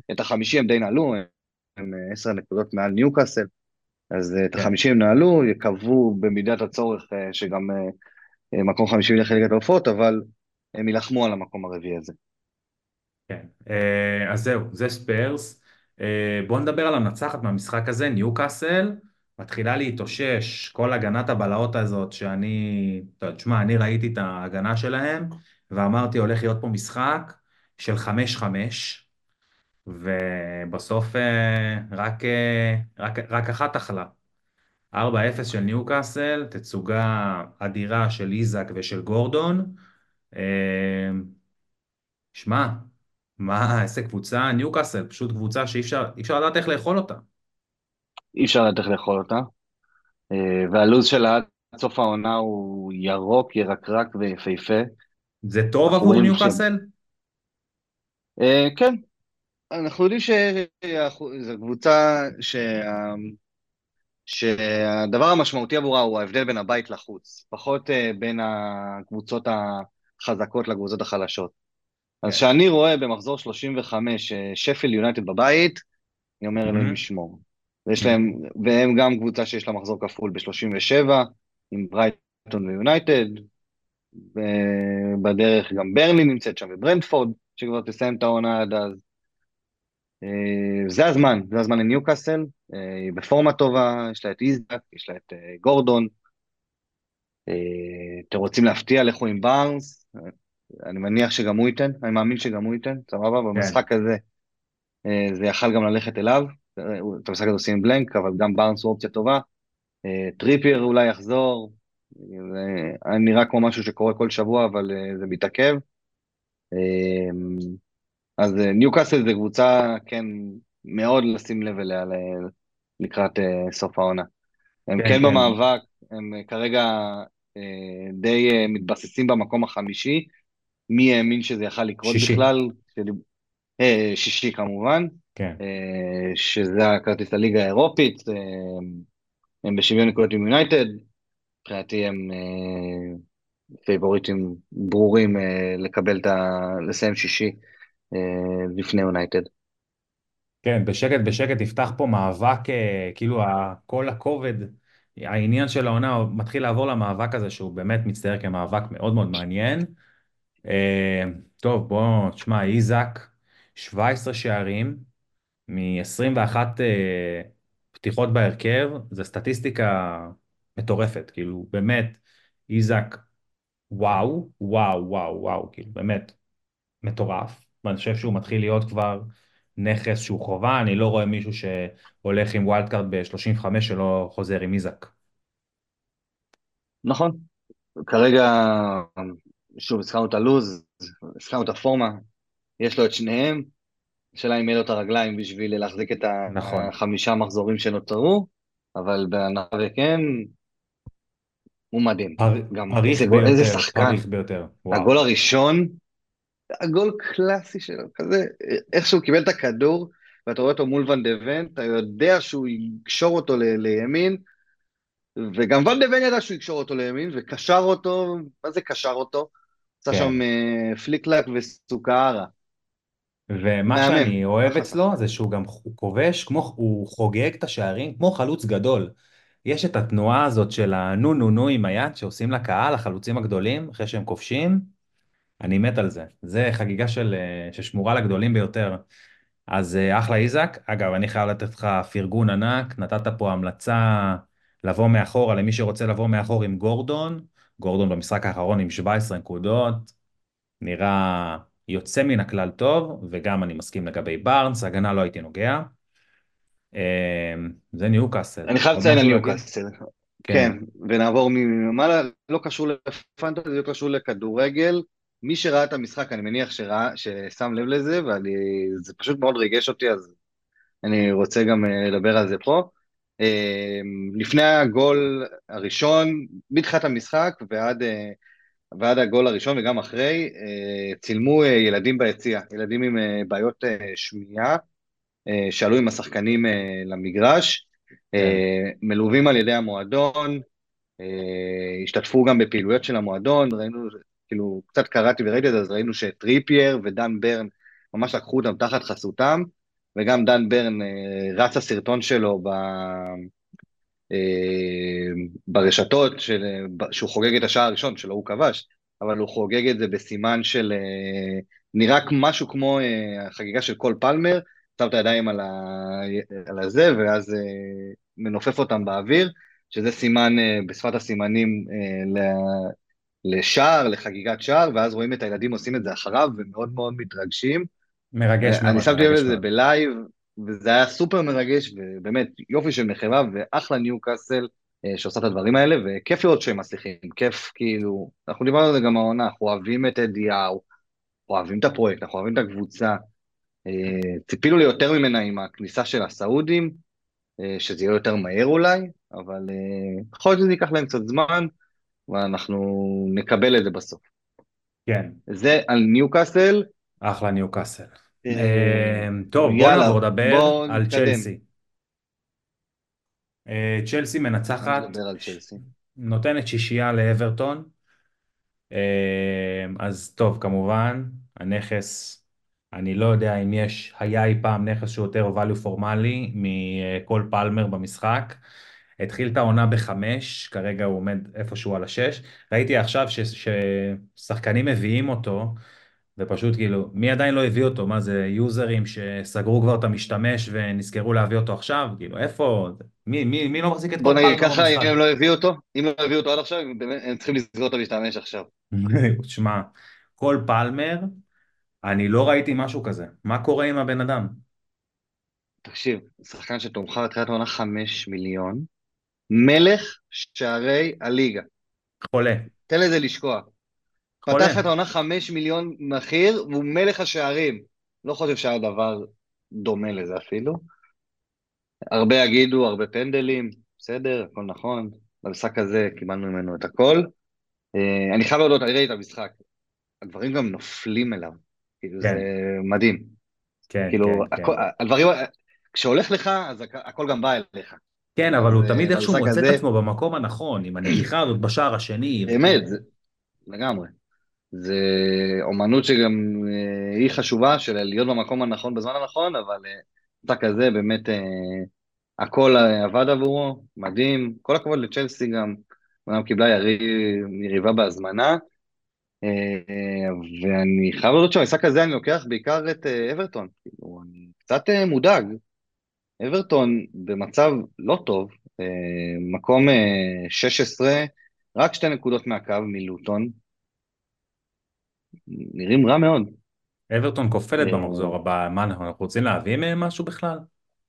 את החמישי הם די נעלו, הם אה, עשר נקודות מעל ניוקאסל, אז אה, את כן, החמישי הם נעלו, יקוו במידת הצורך אה, שגם אה, אה, מקום חמישי ילך לליגת העופות, אבל הם יילחמו על המקום הרביעי הזה. כן. אה, אז זהו, זה ספיירס. אה, בואו נדבר על המנצחת מהמשחק הזה, ניוקאסל. מתחילה להתאושש, כל הגנת הבלהות הזאת שאני, אתה יודע, תשמע, אני ראיתי את ההגנה שלהם, ואמרתי, הולך להיות פה משחק של חמש חמש, ובסוף אה, רק, אה, רק, רק אחת אכלה. ארבע אפס של ניוקאסל, תצוגה אדירה של איזק ושל גורדון. אה, שמע, מה, איזה קבוצה, ניוקאסל, פשוט קבוצה שאי אפשר, אי אפשר לדעת איך לאכול אותה. אי אפשר לדעת איך לאכול אותה, אה, והלו"ז שלה עד סוף העונה הוא ירוק, ירקרק ויפהפה. זה טוב אנחנו עבור רואים ש... ניוקאסל? אה, כן, אנחנו יודעים שזו קבוצה שה... שהדבר המשמעותי עבורה הוא ההבדל בין הבית לחוץ, פחות אה, בין הקבוצות החזקות לקבוצות החלשות. אז כן. כשאני רואה במחזור שלושים וחמש אה, שפילד יונייטד בבית, אני אומר אלוהים מהמם, ישמור. ויש להם, מהמם. והם גם קבוצה שיש לה מחזור כפול ב-שלושים ושבע, עם ברייטון ויונייטד, ובדרך גם ברלי נמצאת שם, וברנדפורד, שכבר תסיים את העונה עד אז. אה, זה הזמן, זה הזמן לניוקאסל, אה, היא בפורמה טובה, יש לה את איזק, יש לה את אה, גורדון. אה, אתם רוצים להפתיע, לכו עם בארנס, אה, אני מניח שגם הוא ייתן, אני מאמין שגם הוא ייתן, סבבה? כן, במשחק הזה אה, זה יכל גם ללכת אליו, אה, את המשחק הזה עושים בלנק, אבל גם בארנס הוא אופציה טובה. אה, טריפייר אולי יחזור, זה היה נראה כמו משהו שקורה כל שבוע, אבל אה, זה מתעכב. אה, אז אה, ניוקאסל זה קבוצה, כן, מאוד לשים לב אליה ל- לקראת אה, סוף העונה. הם כן, כן כן. במאבק, הם אה, כרגע אה, די אה, מתבססים במקום החמישי. מי האמין שזה יכל לקרות שישי. בכלל? של- אה, שישי כמובן, כן. אה, שזה הכרטיס לליגה האירופית, אה, הם בשוויון נקודות עם יונייטד, מבחינתי הם אה, פייבוריטים ברורים אה, לקבל את ה... לסיים שישי אה, לפני יונייטד. כן, בשקט בשקט נפתח פה מאבק, אה, כאילו ה- כל הכובד, העניין של העונה הוא מתחיל לעבור למאבק הזה שהוא באמת מצטייר כמאבק מאוד מאוד מעניין. אה, טוב, בוא, תשמע, איזק, שבע עשרה שערים מ-עשרים ואחת אה, פתיחות בהרכב, זה סטטיסטיקה מטורפת, כאילו באמת, איזק, וואו, וואו, וואו, וואו, כאילו באמת מטורף, ואני חושב שהוא מתחיל להיות כבר נכס שהוא חובה, אני לא רואה מישהו שהולך עם ווילד קארד ב-שלושים וחמש שלא חוזר עם איזק. נכון, כרגע, שוב, הזכרנו את הלוז, הזכרנו את הפורמה, יש לו את שניהם, השאלה אם יהיה לו את הרגליים בשביל להחזיק את נכון, החמישה מחזורים שנותרו, אבל בהנחה וכן, הוא מדהים. פר... גם איזה פריך גול, איזה ביותר, שחקן. פריך ביותר, הגול וואו. הראשון, הגול קלאסי שלו, כזה, איך שהוא קיבל את הכדור, ואתה רואה אותו מול ואן דה ון, אתה יודע שהוא יקשור אותו ל- לימין, וגם ואן דה ון ידע שהוא יקשור אותו לימין, וקשר אותו, מה זה קשר אותו? עשה כן, שם אה, פליק-לק וסוכרה. ומה מהמם, שאני אוהב אחלה אצלו שחקן. זה שהוא גם הוא כובש, כמו, הוא חוגג את השערים כמו חלוץ גדול. יש את התנועה הזאת של הנו נו נו עם היד שעושים לקהל, החלוצים הגדולים, אחרי שהם כובשים, אני מת על זה. זה חגיגה של, אה, ששמורה לגדולים ביותר. אז אה, אחלה איזק. אגב, אני חייב לתת לך פרגון ענק, נתת פה המלצה לבוא מאחורה למי שרוצה לבוא מאחור עם גורדון. גורדון במשחק האחרון עם שבע עשרה נקודות, נראה יוצא מן הכלל טוב, וגם אני מסכים לגבי בארנס, הגנה לא הייתי נוגע. אה, זה ניוקאסל. אני חייב עוד לציין על משהו להגיד? ניוקאסל. כן, כן, ונעבור מלמעלה, לא קשור לפנטזי, לא קשור לכדורגל. מי שראה את המשחק, אני מניח שראה, ששם לב לזה, וזה פשוט מאוד ריגש אותי, אז אני רוצה גם אה, לדבר על זה פה. אה, לפני הגול הראשון, מתחילת המשחק ועד, אה, ועד הגול הראשון וגם אחרי, אה, צילמו אה, ילדים ביציע, ילדים עם אה, בעיות אה, שמיעה, אה, שעלו עם השחקנים אה, למגרש, כן, אה, מלווים על ידי המועדון, אה, השתתפו גם בפעילויות של המועדון, ראינו, כאילו, קצת קראתי וראיתי את זה, אז ראינו שטריפייר ודן ברן ממש לקחו אותם תחת חסותם, וגם דן ברן אה, רץ הסרטון שלו ב, אה, ברשתות, של, ב- שהוא חוגג את השער הראשון שלו, הוא כבש, אבל הוא חוגג את זה בסימן של, אה, נראה משהו כמו אה, החגיגה של קול פלמר, שם את הידיים על, ה, על הזה, ואז אה, מנופף אותם באוויר, שזה סימן אה, בשפת הסימנים אה, ל- לשער, לחגיגת שער, ואז רואים את הילדים עושים את זה אחריו, ומאוד מאוד מתרגשים. מרגש אני מאוד, שמתי לב מרגש לזה מאוד. בלייב, וזה היה סופר מרגש, ובאמת יופי של מחווה, ואחלה ניו קאסל אה, שעושה את הדברים האלה, וכיף לראות שהם מצליחים, כיף כאילו, אנחנו דיברנו על זה גם העונה, אנחנו אוהבים את אדיהו, אנחנו אוהבים את הפרויקט, אנחנו אוהבים את הקבוצה, אה, ציפינו ליותר ממנה עם הכניסה של הסעודים, אה, שזה יהיה יותר מהר אולי, אבל אה, יכול להיות שזה ייקח להם קצת זמן, ואנחנו נקבל את זה בסוף. כן, זה על ניו קאסל, אחלה ניוקאסל. אה, אה, טוב, בוא יאללה, נעבור לדבר בואו על נתקדם. צ'לסי. אה, צ'לסי בואו מנצחת, נדבר על צ'לסי. נותנת שישייה לאברטון. אה, אז טוב, כמובן, הנכס, אני לא יודע אם יש, היה אי פעם נכס שהוא יותר value פורמלי מכל פלמר במשחק. התחיל את העונה בחמש, כרגע הוא עומד איפשהו על השש. ראיתי עכשיו ש, ששחקנים מביאים אותו, ופשוט כאילו, מי עדיין לא הביא אותו? מה זה, יוזרים שסגרו כבר את המשתמש ונזכרו להביא אותו עכשיו? כאילו, איפה, מי, מי, מי לא מחזיק את בוא כל נגיד פלמר ככה, אם במשחק? הם לא הביאו אותו, אם לא הביאו אותו עד עכשיו, הם באמת- הם צריכים לסגור את המשתמש עכשיו. תשמע, כל פלמר, אני לא ראיתי משהו כזה. מה קורה עם הבן אדם? תקשיב, שחקן שתומכה בתחילת העונה חמש מיליון, מלך שערי הליגה. חולה, תן לזה לשקוע. חולה. פתח את העונה חמש מיליון מחיר, והוא מלך השערים. לא חושב שהיה דבר דומה לזה אפילו. הרבה יגידו, הרבה פנדלים, בסדר, הכל נכון. במשחק הזה קיבלנו ממנו את הכל. אה, אני חייב להודות, אני ראיתי את המשחק. הדברים גם נופלים אליו. כאילו, זה כן, מדהים. כן, כאילו, כן, כן. הכל, הדברים, כשהולך לך, אז הכ- הכל גם בא אליך. כן, אבל אז הוא אה, תמיד איכשהו במשחק מוצא את הזה, עצמו במקום הנכון, עם הנגיחה הזאת בשער השני, באמת, וכאילו... זה, לגמרי. זה אומנות שגם אה, היא חשובה, של להיות במקום הנכון בזמן הנכון, אבל אה, המשחק הזה באמת אה, הכל אה, עבד עבורו, מדהים. כל הכבוד לצ'לסי גם, אומנם קיבלה יריב, יריבה בהזמנה, אה, אה, ואני חייב להודות שבמשחק הזה אני לוקח בעיקר את אה, אברטון. כאילו, אני קצת אה, מודאג. אברטון במצב לא טוב, אה, מקום אה, שש עשרה, רק שתי נקודות מהקו מלוטון, נראים רע מאוד. אברטון כופלת במחזור אה, הבא, מה, אנחנו אנחנו רוצים להביא מהם משהו בכלל?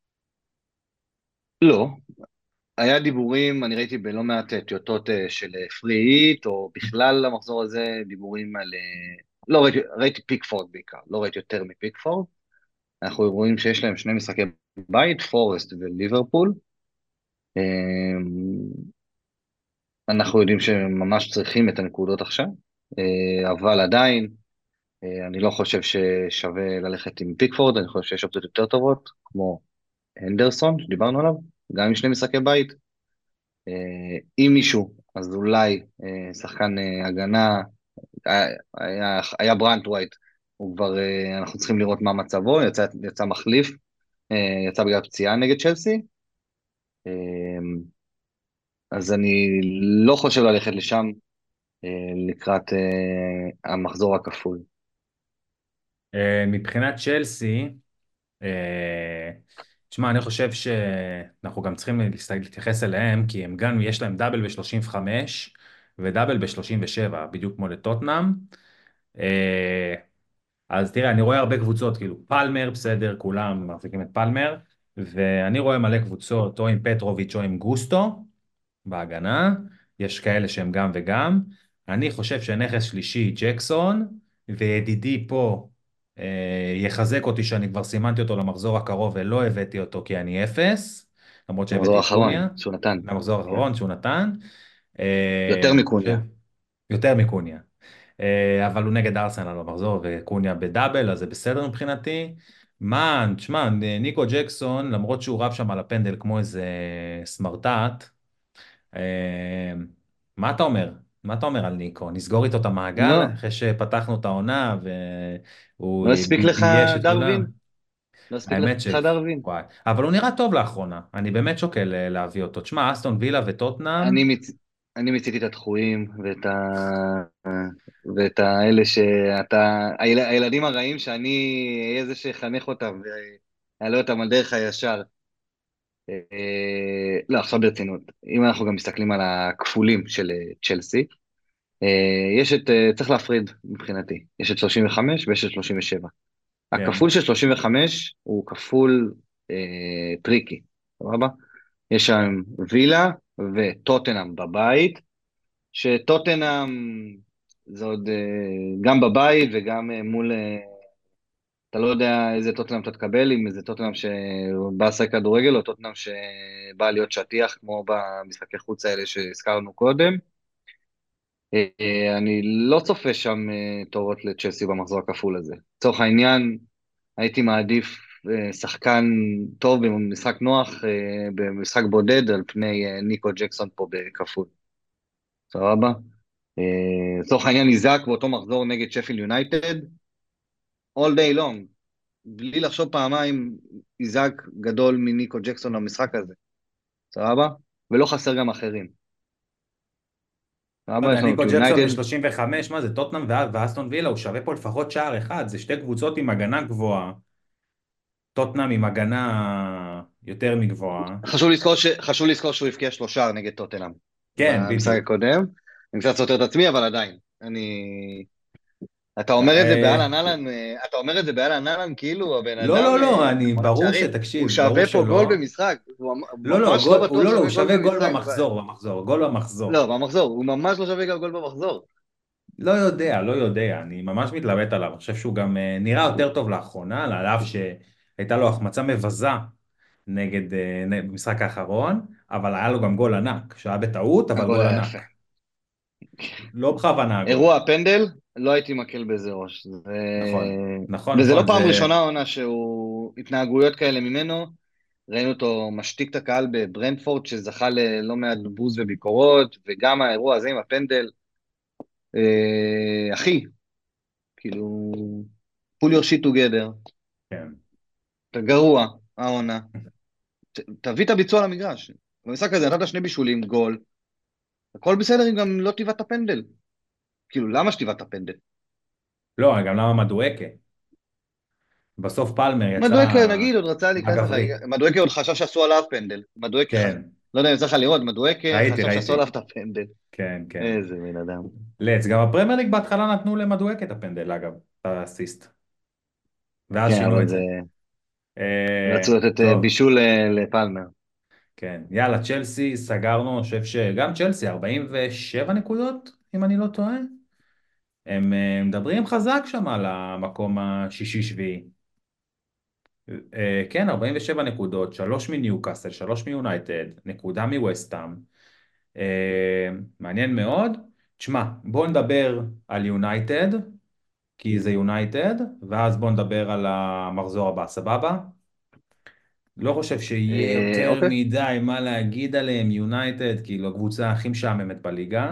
לא, היה דיבורים, אני ראיתי בלא מעט אה, טיוטות אה, של פרי היט, או בכלל למחזור הזה, דיבורים על... אה, לא ראיתי, ראיתי פיקפורד בעיקר, לא ראיתי יותר מפיקפורד. אנחנו רואים שיש להם שני משחקי בית, פורסט וליברפול. אה, אנחנו יודעים שהם ממש צריכים את הנקודות עכשיו, אה, אבל עדיין, אה, אני לא חושב ששווה ללכת עם פיקפורד, אני חושב שיש אופציות יותר טובות, כמו הנדרסון, שדיברנו עליו, גם עם שני משחקי בית. אה, אם מישהו, אז אולי אה, שחקן אה, הגנה, היה, היה, היה ברנט ווייט, הוא כבר, אה, אנחנו צריכים לראות מה מצבו, יצא, יצא מחליף, אה, יצא בגלל פציעה נגד צ'לסי, אה, אז אני לא חושב ללכת לשם אה, לקראת אה, המחזור הכפול. אה, מבחינת צ'לסי, אה, תשמע, אני חושב שאנחנו גם צריכים להסת- להתייחס אליהם, כי הם גם, יש להם דאבל ב-שלושים וחמש ודאבל ב-שלושים ושבע, בדיוק כמו לטוטנאם. אה, אז תראה, אני רואה הרבה קבוצות, כאילו פלמר, בסדר, כולם מחזיקים את פלמר, ואני רואה מלא קבוצות, או עם פטרוביץ' או עם גוסטו, בהגנה, יש כאלה שהם גם וגם. אני חושב שנכס שלישי, ג'קסון, וידידי פה אה, יחזק אותי שאני כבר סימנתי אותו למחזור הקרוב ולא הבאתי אותו כי אני אפס, למרות המחזור שהבאתי את קוניה, האחרון שהוא נתן. למחזור כן. האחרון שהוא נתן. אה, יותר ש... מקוניה. יותר מקוניה. אה, אבל הוא נגד ארסנל במחזור וקוניה בדאבל, אז זה בסדר מבחינתי. מה, תשמע, ניקו ג'קסון, למרות שהוא רב שם על הפנדל כמו איזה סמרטט, אה, מה אתה אומר? מה אתה אומר על ניקו? נסגור איתו את המעגל לא, אחרי שפתחנו את העונה והוא לא הספיק לך בייש את דרווין? כולם? לא הספיק האמת ש... לך דרווין? וואי. אבל הוא נראה טוב לאחרונה, אני באמת שוקל אה, להביא אותו. תשמע, אסטון וילה וטוטנאם, אני מיצ... אני מיציתי את הדחויים ואת ה... ואת האלה שאתה... היל... הילדים הרעים שאני אהיה זה שיחנך אותם ויעלה אותם על דרך הישר. אה, לא, עכשיו ברצינות. אם אנחנו גם מסתכלים על הכפולים של אה, צ'לסי, אה, יש את... אה, צריך להפריד מבחינתי. יש את שלושים וחמש ויש את שלושים ושבע. כן, הכפול של שלושים וחמש הוא כפול אה, טריקי, סבבה? יש שם וילה וטוטנהאם בבית, שטוטנאם זה עוד אה, גם בבית וגם אה, מול, אה, אתה לא יודע איזה טוטנאם אתה תקבל, אם זה טוטנאם שבא לשחק כדורגל או טוטנאם שבא להיות שטיח כמו במשחקי חוץ האלה שהזכרנו קודם. אה, אה, אני לא צופה שם אה, טובות לצ'לסי במחזור הכפול הזה. לצורך העניין, הייתי מעדיף אה, שחקן טוב במשחק נוח, אה, במשחק בודד, על פני אה, ניקו ג'קסון פה בכפול. סבבה? אה, לצורך העניין איזק באותו מחזור נגד שפיל יונייטד, all day long, בלי לחשוב פעמיים, איזק גדול מניקו ג'קסון למשחק הזה, סבבה? ולא חסר גם אחרים, לא סבבה? יודע, יש לנו ניקו את ג'קסון יונייטד, ב-שלושים וחמש, מה זה, טוטנאם ו- ואסטון וילה, הוא שווה פה לפחות שער אחד, זה שתי קבוצות עם הגנה גבוהה, טוטנאם עם הגנה יותר מגבוהה, חשוב לזכור, ש... חשוב לזכור שהוא הבקיע שלושה נגד טוטנאם כן, במשחק בדיוק. הקודם, אני קצת סותר את עצמי, אבל עדיין, אני... אתה אומר את זה אה, באהלן אהלן, אה, אתה אומר את זה באהלן אהלן, כאילו הבן לא, אדם לא, לא, אה, אני, מכונת ברור שערים, הוא שתקשיב, ברור שווה פה גול שלא. במשחק, הוא ממ- לא, לא, ממש לא גול, הוא בטוח לא, לא, הוא שווה גול שווה גול במשחק. במחזור, במחזור, גול במחזור. לא, במחזור, הוא ממש לא שווה גם גול במחזור. לא יודע, לא יודע, אני ממש מתלבט עליו, אני חושב שהוא גם אה, נראה יותר טוב לאחרונה, על אף שהייתה לו החמצה מבזה נגד, אה, נ- במשחק האחרון, אבל היה לו גם גול ענק, שהיה בטעות, אבל הגול גול היה יפה. ענק. לא בכוונה הגול. אירוע הפנדל, לא הייתי מקל בזה ראש. זה... נכון, נכון, וזה לא נכון, פעם זה... ראשונה העונה שהוא, התנהגויות כאלה ממנו, ראינו אותו משתיק את הקהל בברנדפורד, שזכה ללא מעט בוז וביקורות, וגם האירוע הזה עם הפנדל, אה, אחי, כאילו, pull your shit together, כן. אתה גרוע, העונה, ת, תביא את הביצוע למגרש. במשחק הזה נתת שני בישולים, גול, הכל בסדר אם גם לא תיבדת הפנדל. כאילו, למה שתיבדת את הפנדל? לא, גם למה מדואקה? בסוף פלמר יצא מדואקה, נגיד, עוד רצה להיכנס לחגיגה, הגברי. מדואקה עוד חשב שעשו עליו פנדל, מדואקה, ח... כן, לא יודע אם יצא לך לראות, מדואקה ראיתי, חשב שעשו עליו ראיתי. את הפנדל. כן, כן. איזה בן אדם. לץ, גם הפרמייר ליג בהתחלה נתנו למדואק את הפנדל, אגב, את האסיסט, ואז כן, שינו אבל את זה. זה... אה, רצו לתת אה, טוב, בישול אה, לפלמר. כן. יאללה, צ'לסי, סגרנו, אני חושב שגם צ'לסי, ארבעים ושבע נקודות, אם אני לא טועה. הם אה, מדברים חזק שם על המקום השישי-שביעי. אה, כן, ארבעים ושבע נקודות, שלוש מניוקאסל, שלוש מיונייטד, נקודה מווסטהאם. אה, מעניין מאוד. תשמע, בואו נדבר על יונייטד, כי זה יונייטד, ואז בואו נדבר על המחזור הבא, סבבה? לא חושב שיהיה אה, יותר אוקיי. מדי מה להגיד עליהם, יונייטד, כאילו הקבוצה הכי משעממת בליגה,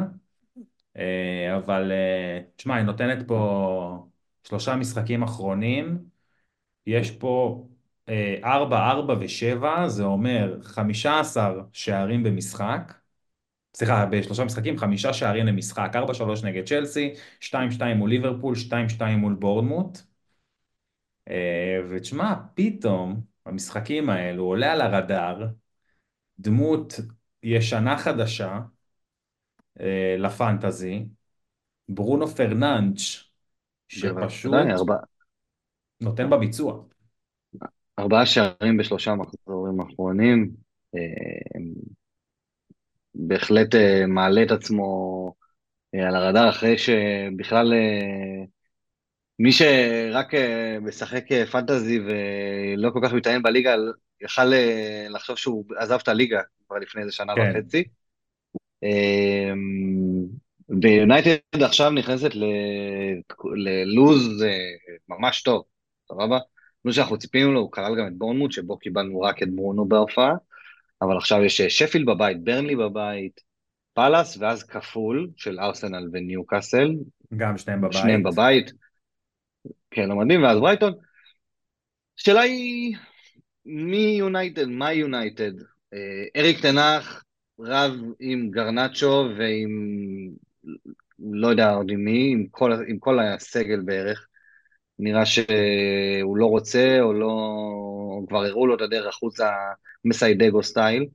אה, אבל אה, תשמע, היא נותנת פה שלושה משחקים אחרונים, יש פה אה, ארבע, ארבע ושבע, זה אומר חמישה עשר שערים במשחק, סליחה, בשלושה משחקים, חמישה שערים למשחק, ארבע שלוש נגד צ'לסי, שתיים שתיים מול ליברפול, שתיים שתיים מול בורנמוט, אה, ותשמע, פתאום המשחקים האלו עולה על הרדאר, דמות ישנה חדשה אה, לפנטזי, ברונו פרננץ', בוודאי, שפשוט ארבע, נותן בביצוע. ארבעה שערים בשלושה מחזורים האחרונים. אה, בהחלט אה, מעלה את עצמו אה, על הרדאר, אחרי שבכלל אה, מי שרק אה, משחק אה, פנטזי ולא כל כך מתעניין בליגה, יכל אה, לחשוב שהוא עזב את הליגה כבר לפני איזה שנה כן, וחצי. אה, ויונייטד עכשיו נכנסת ל- ללוז אה, ממש טוב, סבבה? לוז שאנחנו ציפינו לו, הוא כלל גם את בורנמוט, שבו קיבלנו רק את ברונו בהופעה, אבל עכשיו יש אה, שפילד בבית, ברנלי בבית, פאלאס, ואז כפול של ארסנל וניוקאסל, גם שניהם שניהם בבית. בבית, כן, לא מדהים, ואז ברייטון. השאלה היא, מי יונייטד? מה יונייטד? אה, אריק תנח רב עם גרנצ'ו ועם, לא יודע עוד עם מי, עם כל, עם כל הסגל בערך. נראה שהוא לא רוצה, או לא, או כבר הראו לו את הדרך החוצה, מסיידגו סטייל.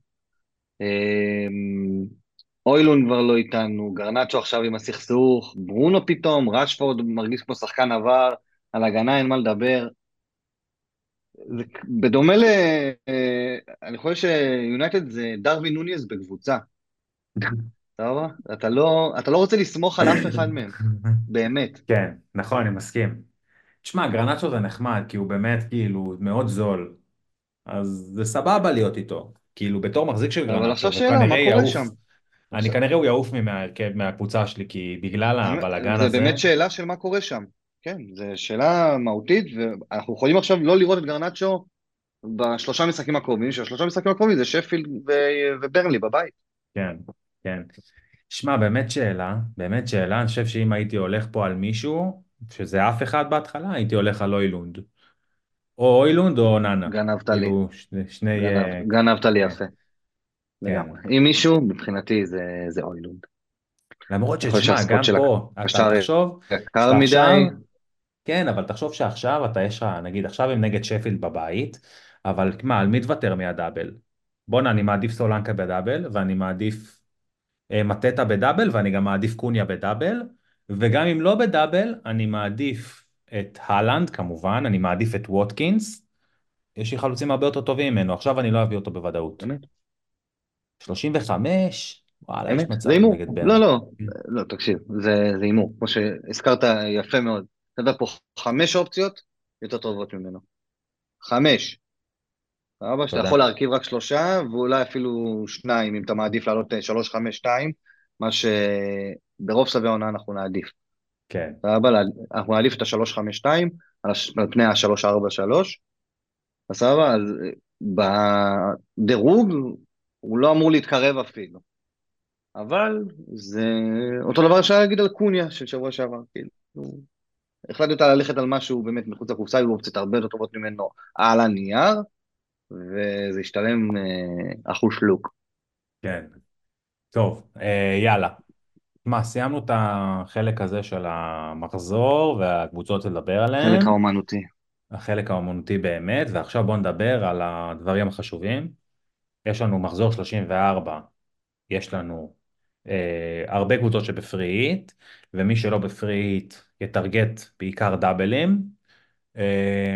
אמ, אוילון כבר לא איתנו, גרנצ'ו עכשיו עם הסכסוך, ברונו פתאום, רשפורד מרגיש כמו שחקן עבר, על הגנה אין מה לדבר. זה, בדומה ל... אה, אני חושב שיונייטד זה דרווין נוניז בקבוצה, סבבה? אתה לא, אתה לא רוצה לסמוך על אף אחד מהם, באמת. כן, נכון, אני מסכים. תשמע, גרנצ'ו זה נחמד, כי הוא באמת כאילו מאוד זול, אז זה סבבה להיות איתו. כאילו, בתור מחזיק של אבל גרנצ'ו, עכשיו והוא שאלה, כנראה מה קורה שם? יעוף, אני עכשיו, כנראה הוא יעוף מההרכב, מהקבוצה שלי, כי בגלל הבלגן זה הזה, באמת שאלה של מה קורה שם. כן, זו שאלה מהותית, ואנחנו יכולים עכשיו לא לראות את גרנצ'ו בשלושה משחקים הקרובים, שהשלושה משחקים הקרובים זה שפילד ו- וברנלי בבית. כן, כן. שמע, באמת שאלה, באמת שאלה, אני חושב שאם הייתי הולך פה על מישהו, שזה אף אחד בהתחלה, הייתי הולך על אוילונד. או אוילונד או נאנה. גנבת לי, כאילו, שני, שני גנב, אה, גנבת לי כן, יפה, כן. לגמרי. אם מישהו, מבחינתי זה, זה אוילונד. למרות יכול להיות שתשמע, שהספוט גם של פה, אתה הקשר תחשוב, יקר שאתה עכשיו, מדי, כן, אבל תחשוב שעכשיו אתה יש לך, נגיד, עכשיו הם נגד שפילד בבית, אבל מה, על מי תוותר מהדאבל? בואנה, אני מעדיף סולנקה בדאבל, ואני מעדיף אה, מטטה בדאבל, ואני גם מעדיף קוניה בדאבל, וגם אם לא בדאבל, אני מעדיף את הלנד כמובן, אני מעדיף את ווטקינס, יש לי חלוצים הרבה יותר טובים ממנו, עכשיו אני לא אביא אותו בוודאות. באמת, שלושים וחמש, וואלה, יש באמת, זה מצב הימור. נגד לא, ברנלי. לא, לא, תקשיב, זה, זה הימור, כמו שהזכרת יפה מאוד. אתה יודע פה חמש אופציות יותר טובות ממנו. חמש. סבבה, שאתה תודה. יכול להרכיב רק שלושה, ואולי אפילו שניים, אם אתה מעדיף לעלות אה, שלוש, חמש, שתיים, מה שברוב שלבי העונה אנחנו נעדיף. כן, סבבה, לה- אנחנו נעדיף את השלוש, חמש, שתיים, על הש- על פני השלוש, ארבע, שלוש, סבבה, אז אה, בדירוג הוא לא אמור להתקרב אפילו, אבל זה אותו דבר אפשר להגיד על קוניה של שבוע שעבר, כאילו, החלטת ללכת על משהו באמת מחוץ לקופסה, היו אופציות הרבה יותר טובות ממנו על הנייר, וזה השתלם אה, אחוז שלוק. כן. טוב, אה, יאללה. מה, סיימנו את החלק הזה של המחזור והקבוצות לדבר חלק עליהן, האומנותי. החלק האמנותי באמת, ועכשיו בואו נדבר על הדברים החשובים. יש לנו מחזור שלושים וארבע, יש לנו אה, הרבה קבוצות שבפריט, ומי שלא בפריט יטרגט בעיקר דאבלים. אה,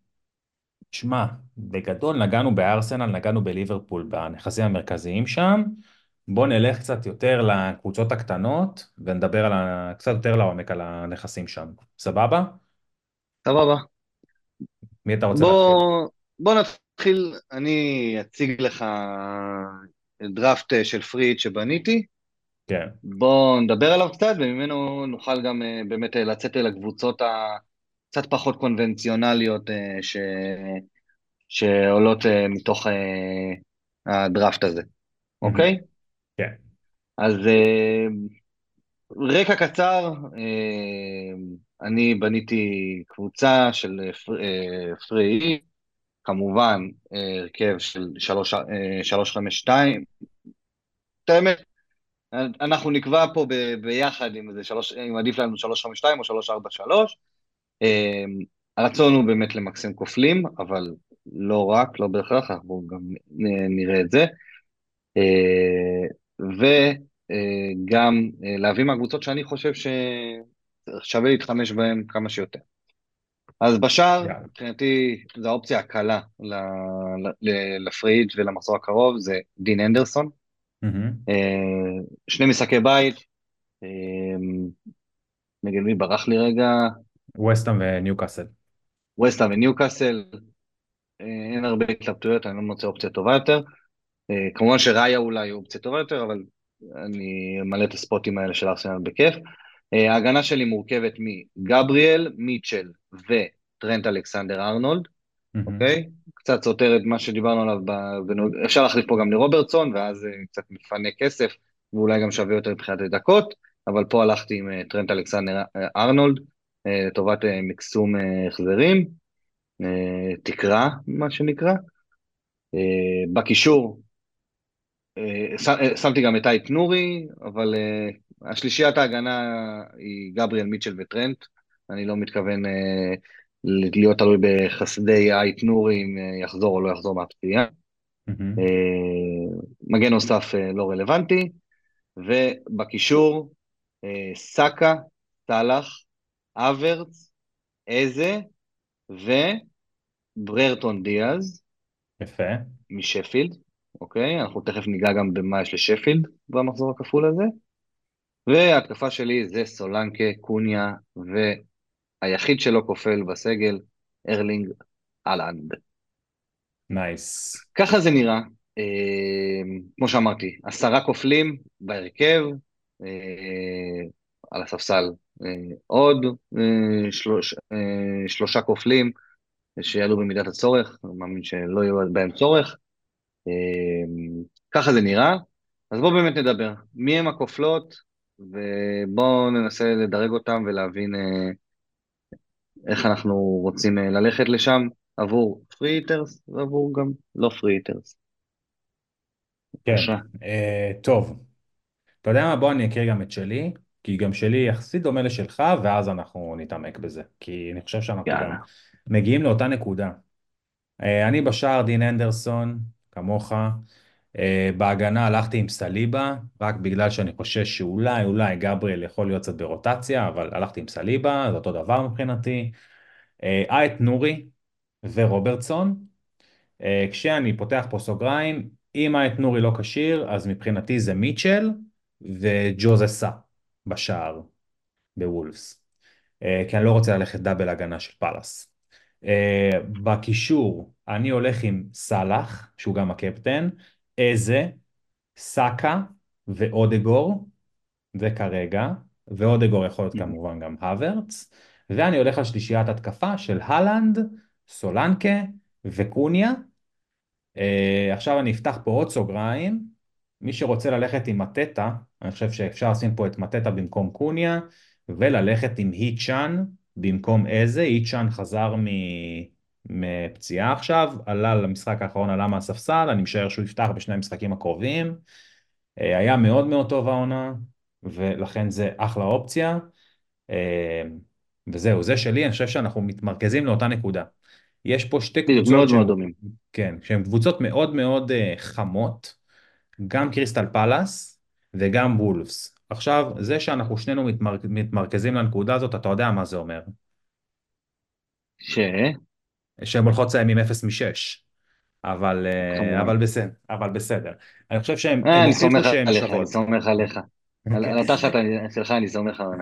שמע, בגדול נגענו בארסנל, נגענו בליברפול, בנכסים המרכזיים שם. בואו נלך קצת יותר לקבוצות הקטנות, ונדבר על ה... קצת יותר לעומק על הנכסים שם. סבבה? סבבה. מי אתה רוצה להתחיל? בוא, בוא נתחיל, אני אציג לך דראפט של פריד שבניתי, כן. בוא נדבר עליו קצת, וממנו נוכל גם אה, באמת אה, לצאת אל הקבוצות הקצת פחות קונבנציונליות אה, ש... שעולות אה, מתוך אה, הדראפט הזה, מהמם. אוקיי? כן. אז אה, רקע קצר, אה, אני בניתי קבוצה של אה, פר- אה, פרי, כמובן אה, הרכב של שלוש, אה, שלוש חמש שתיים, את האמת, אנחנו נקבע פה ב, ביחד אם זה שלוש, אם עדיף לנו שלוש חמש שתיים או שלוש ארבע שלוש. אה, הרצון הוא באמת למקסם כופלים, אבל לא רק, לא בהכרח, אנחנו גם נ- נראה את זה. אה, וגם אה, להביא מהקבוצות שאני חושב ששווה להתחמש בהן כמה שיותר. אז בשער, יאללה. מבחינתי, זו האופציה הקלה ל- ל- לפריג' ולמחזור הקרוב, זה דין אנדרסון. מהמם. אה, שני משחקי בית, אה, נגד מי ברח לי רגע, ווסטהאם וניוקאסל. וסטהאם וניוקאסל, אה, אין הרבה התלבטויות, אני לא מוצא אופציה טובה יותר. אה, כמובן שראיה אולי הוא אופציה טובה יותר, אבל אני מלא את הספוטים האלה של ארסנל בכיף. אה, ההגנה שלי מורכבת מגבריאל, מיטשל וטרנט אלכסנדר ארנולד. מהמם. אוקיי? קצת סותר את מה שדיברנו עליו, ב- בנוג- אפשר להחליף פה גם לרוברטסון, ואז אה, קצת מפנה כסף, ואולי גם שווה יותר מבחינת דקות, אבל פה הלכתי עם אה, טרנט אלכסנדר אה, ארנולד, אה, לטובת אה, מקסום אה, החזרים. אה, תקרה, מה שנקרא. אה, בקישור, אה, ש- אה, שמתי גם את אייט נורי, אבל אה, השלישיית ההגנה היא גבריאל, מיטשל וטרנט. אני לא מתכוון אה, להיות תלוי בחסדי אייט נורי אם אה, יחזור או לא יחזור מהפציעה. מהמם. אה, מגן נוסף אה, לא רלוונטי, ובקישור אה, סאקה, סאלח, אברץ, איזה ובררטון דיאז יפה. משפילד, אוקיי? אנחנו תכף ניגע גם במה יש לשפילד במחזור הכפול הזה. וההתקפה שלי זה סולנקה, קוניה, והיחיד שלא כופל בסגל, ארלינג אהלנד. נייס. ככה זה נראה. אה, כמו שאמרתי, עשרה כופלים בהרכב, אה, על הספסל אה, עוד אה, שלוש, אה, שלושה כופלים שיעלו במידת הצורך, אני מאמין שלא יהיו בהם צורך. אה, ככה זה נראה. אז בואו באמת נדבר. מי הם הכופלות, ובואו ננסה לדרג אותם ולהבין אה, איך אנחנו רוצים אה, ללכת לשם עבור פרי היטרס ועבור גם לא פרי היטרס. כן. בבקשה, אה, טוב. אתה יודע מה? בוא אני אקריא גם את שלי, כי גם שלי יחסית דומה לשלך, ואז אנחנו נתעמק בזה. כי אני חושב שאנחנו גם יאללה. מגיעים לאותה נקודה. אה, אני בשער דין אנדרסון, כמוך. אה, בהגנה הלכתי עם סליבה, רק בגלל שאני חושש שאולי, אולי גבריאל יכול להיות קצת ברוטציה, אבל הלכתי עם סליבה, זה אותו דבר מבחינתי. אה, אייט נורי ורוברטסון. אה, כשאני פותח פה סוגריים, אם אייט נורי לא כשיר, אז מבחינתי זה מיטשל וג'וזסה בשער בוולפס. אה, כי אני לא רוצה ללכת דאבל הגנה של פאלאס. אה, בקישור, אני הולך עם סאלח, שהוא גם הקפטן, איזה, סאקה ואודגור, זה כרגע, ואודגור יכול להיות כמובן גם הוורץ, ואני הולך על שלישיית התקפה של הלנד, סולנקה וקוניה. אה, עכשיו אני אפתח פה עוד סוגריים, מי שרוצה ללכת עם מטטה, אני חושב שאפשר לשים פה את מטטה במקום קוניה, וללכת עם היצ'אן במקום איזה, היצ'אן חזר מ... מפציעה עכשיו, עלה למשחק האחרון, עלה מהספסל, אני משער שהוא יפתח בשני המשחקים הקרובים, אה, היה מאוד מאוד טוב העונה, ולכן זה אחלה אופציה, אה, וזהו, זה שלי, אני חושב שאנחנו מתמרכזים לאותה נקודה. יש פה שתי בדיוק, קבוצות מאוד שהן, מאוד דומים. כן, שהן קבוצות מאוד מאוד אה, חמות, גם קריסטל פלאס וגם וולפס. עכשיו, זה שאנחנו שנינו מתמר... מתמרכזים לנקודה הזאת, אתה יודע מה זה אומר. ש... שהן הולכות לסיים עם אפס משש. אבל, אה, כמובן. אבל בסדר, אבל בסדר. אני חושב שהן אה, הם אני הוכיחו סומך שהן עליך, אני שוות. סומך עליך. על אוקיי. על התחת אני- שלך אני סומך עליך.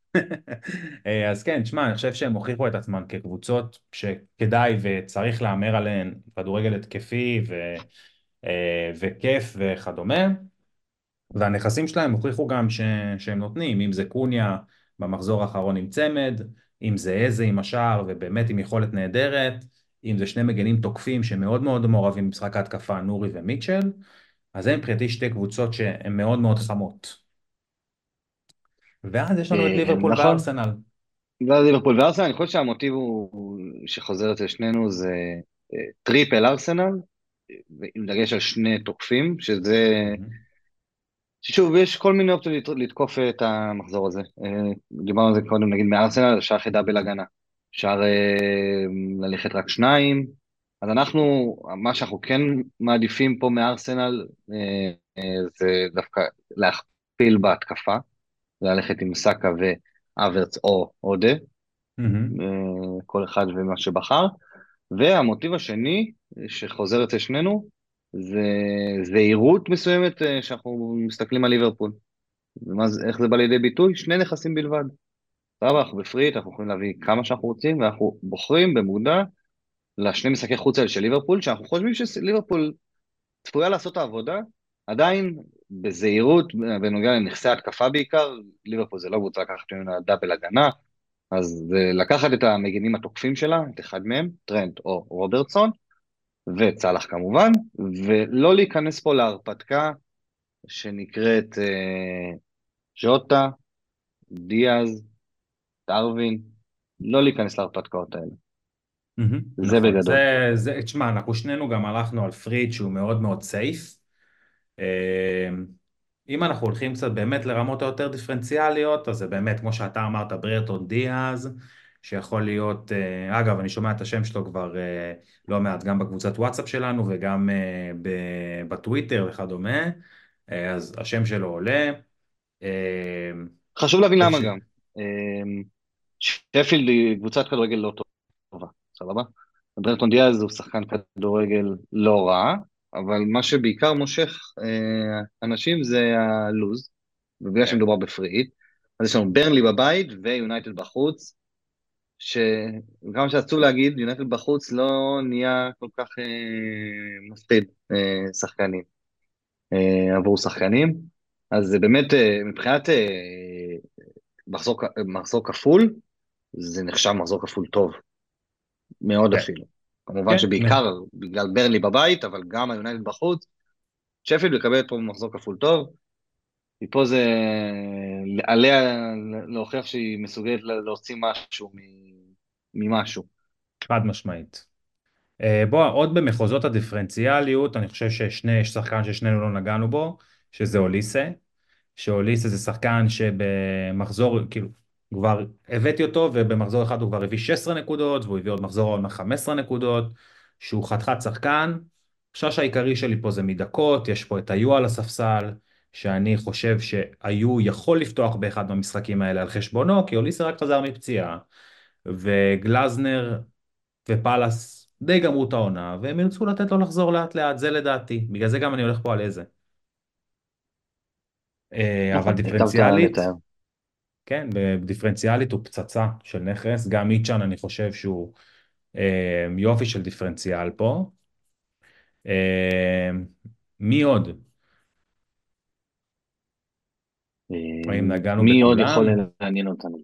אה, אז כן, תשמע, אני חושב שהם הוכיחו את עצמם כקבוצות שכדאי וצריך להמר עליהן כדורגל התקפי ו... אה, וכיף וכדומה. והנכסים שלהם הוכיחו גם ש... שהם נותנים, אם זה קוניה במחזור האחרון עם צמד, אם זה איזה עם השער ובאמת עם יכולת נהדרת, אם זה שני מגנים תוקפים שמאוד מאוד מעורבים במשחק ההתקפה, נורי ומיטשל, אז הם מבחינתי שתי קבוצות שהן מאוד מאוד חמות. ואז יש לנו את אה, ליברפול נכון. וארסנל. בגלל ליברפול וארסנל, אני חושב שהמוטיב הוא, הוא- שחוזר אצל שנינו זה אה, טריפל ארסנל, עם דגש על שני תוקפים, שזה מהמם. שוב, יש כל מיני אופציות לת- לתקוף את המחזור הזה. אה, דיברנו על זה קודם, נגיד מארסנל, אפשר יחידה בלהגנה. אפשר אה, ללכת רק שניים. אז אנחנו, מה שאנחנו כן מעדיפים פה מארסנל, אה, אה, זה דווקא להכפיל בהתקפה, ללכת עם סאקה ואברץ או אודה, מהמם. אה, כל אחד ומה שבחר. והמוטיב השני, שחוזר אצל שנינו, זה זהירות מסוימת אה, שאנחנו מסתכלים על ליברפול. ומה זה, איך זה בא לידי ביטוי? שני נכסים בלבד. סבבה, אנחנו בפריט, אנחנו יכולים להביא כמה שאנחנו רוצים, ואנחנו בוחרים במודע לשני משחקי חוץ האלה של ליברפול, שאנחנו חושבים שליברפול צפויה לעשות את העבודה, עדיין בזהירות, בנוגע לנכסי התקפה בעיקר, ליברפול זה לא קבוצה לקחת ממנה דאבל הגנה, אז זה לקחת את המגינים התוקפים שלה, את אחד מהם, טרנט או רוברטסון, וצלח כמובן, ולא להיכנס פה להרפתקה שנקראת אה, ז'וטה, דיאז, דרווין, לא להיכנס להרפתקאות האלה. מהמם, זה נכון, בגדול. זה, זה, תשמע, אנחנו שנינו גם הלכנו על פריד שהוא מאוד מאוד סייף. אה, אם אנחנו הולכים קצת באמת לרמות היותר דיפרנציאליות, אז זה באמת, כמו שאתה אמרת, ברטון דיאז, שיכול להיות, אה, אגב, אני שומע את השם שלו כבר אה, לא מעט, גם בקבוצת וואטסאפ שלנו וגם אה, ב- בטוויטר וכדומה, אה, אז השם שלו עולה. אה, חשוב להבין למה אפשר... גם. אמ, שפילד היא קבוצת כדורגל לא טובה, סבבה? ברטון דיאז הוא שחקן כדורגל לא רע, אבל מה שבעיקר מושך אה, אנשים זה הלוז, ובגלל כן, שמדובר בפריט, אז יש לנו ברנלי בבית ויונייטד בחוץ, שכמה שעצוב להגיד, יונייטד בחוץ לא נהיה כל כך אה, מפחיד אה, שחקנים, אה, עבור שחקנים, אז זה באמת אה, מבחינת אה, מחזור, מחזור כפול, זה נחשב מחזור כפול טוב, מאוד כן, אפילו. כמובן כן, שבעיקר בגלל ברלי בבית, אבל גם היונייטד בחוץ, שפילד מקבלת פה מחזור כפול טוב, מפה זה עליה להוכיח שהיא מסוגלת להוציא משהו ממשהו. חד משמעית. אה, בוא, עוד במחוזות הדיפרנציאליות, אני חושב ששני, יש שחקן ששנינו לא נגענו בו, שזה אוליסה. שאוליסה זה שחקן שבמחזור, כאילו, כבר הבאתי אותו, ובמחזור אחד הוא כבר הביא שש עשרה נקודות, והוא הביא עוד מחזור העונה חמש עשרה נקודות, שהוא חתיכת שחקן. החשש העיקרי שלי פה זה מדקות, יש פה את היו על הספסל, שאני חושב שהיו יכול לפתוח באחד מהמשחקים האלה על חשבונו, כי אוליסה רק חזר מפציעה, וגלזנר ופאלאס די גמרו את העונה, והם ירצו לתת לו לחזור לאט לאט, זה לדעתי. בגלל זה גם אני הולך פה על איזה. אה, אבל נכון, היטבת דיפרנציאלית, לתאר. כן, בדיפרנציאלית הוא פצצה של נכס, גם איצ'אן אני חושב שהוא אה, יופי של דיפרנציאל פה. אה, מי עוד? האם אה, נגענו מי עוד יכול בכולם? לעניין אותנו?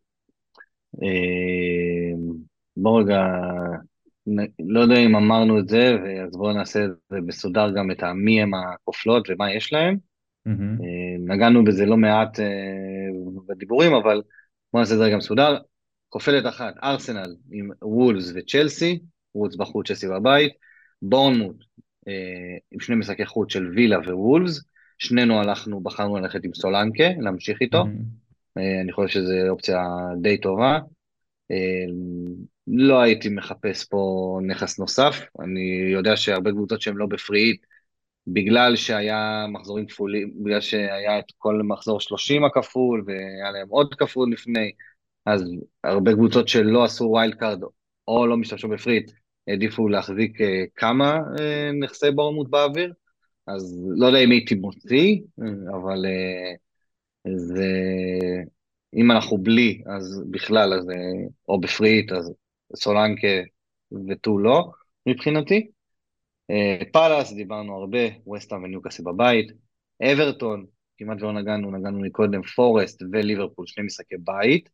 אה, בואו רגע, נ- לא יודע אם אמרנו את זה, אז בואו נעשה את זה מסודר גם את מי הם הכופלות ומה יש להם. מהמם, אה, נגענו בזה לא מעט אה, בדיבורים, אבל בואו נעשה את זה רגע מסודר. כופלת אחת, ארסנל עם וולס וצ'לסי, וולס בחוץ, צ'לסי בבית, בורנמוט אה, עם שני משחקי חוץ של וילה ווולס, שנינו הלכנו, בחרנו ללכת עם סולנקה, להמשיך איתו, מהמם, אה, אני חושב שזו אופציה די טובה. אה, לא הייתי מחפש פה נכס נוסף, אני יודע שהרבה קבוצות שהן לא בפריט, בגלל שהיה מחזורים כפולים, בגלל שהיה את כל מחזור שלושים הכפול, והיה להם עוד כפול לפני, אז הרבה קבוצות שלא עשו ווילד קארד, או לא משתמשו בפריט, העדיפו להחזיק אה, כמה אה, נכסי בורמוט באוויר, אז לא יודע אם הייתי מוציא, אה, אבל אה, זה, אם אנחנו בלי, אז בכלל, אז, אה, או בפריט, אז סולנקה ותו לא, מבחינתי. אה, פאלאס, דיברנו הרבה, וסטהאם וניוקאסל בבית, אברטון, כמעט לא נגענו, נגענו מקודם, פורסט וליברפול, שני משחקי בית.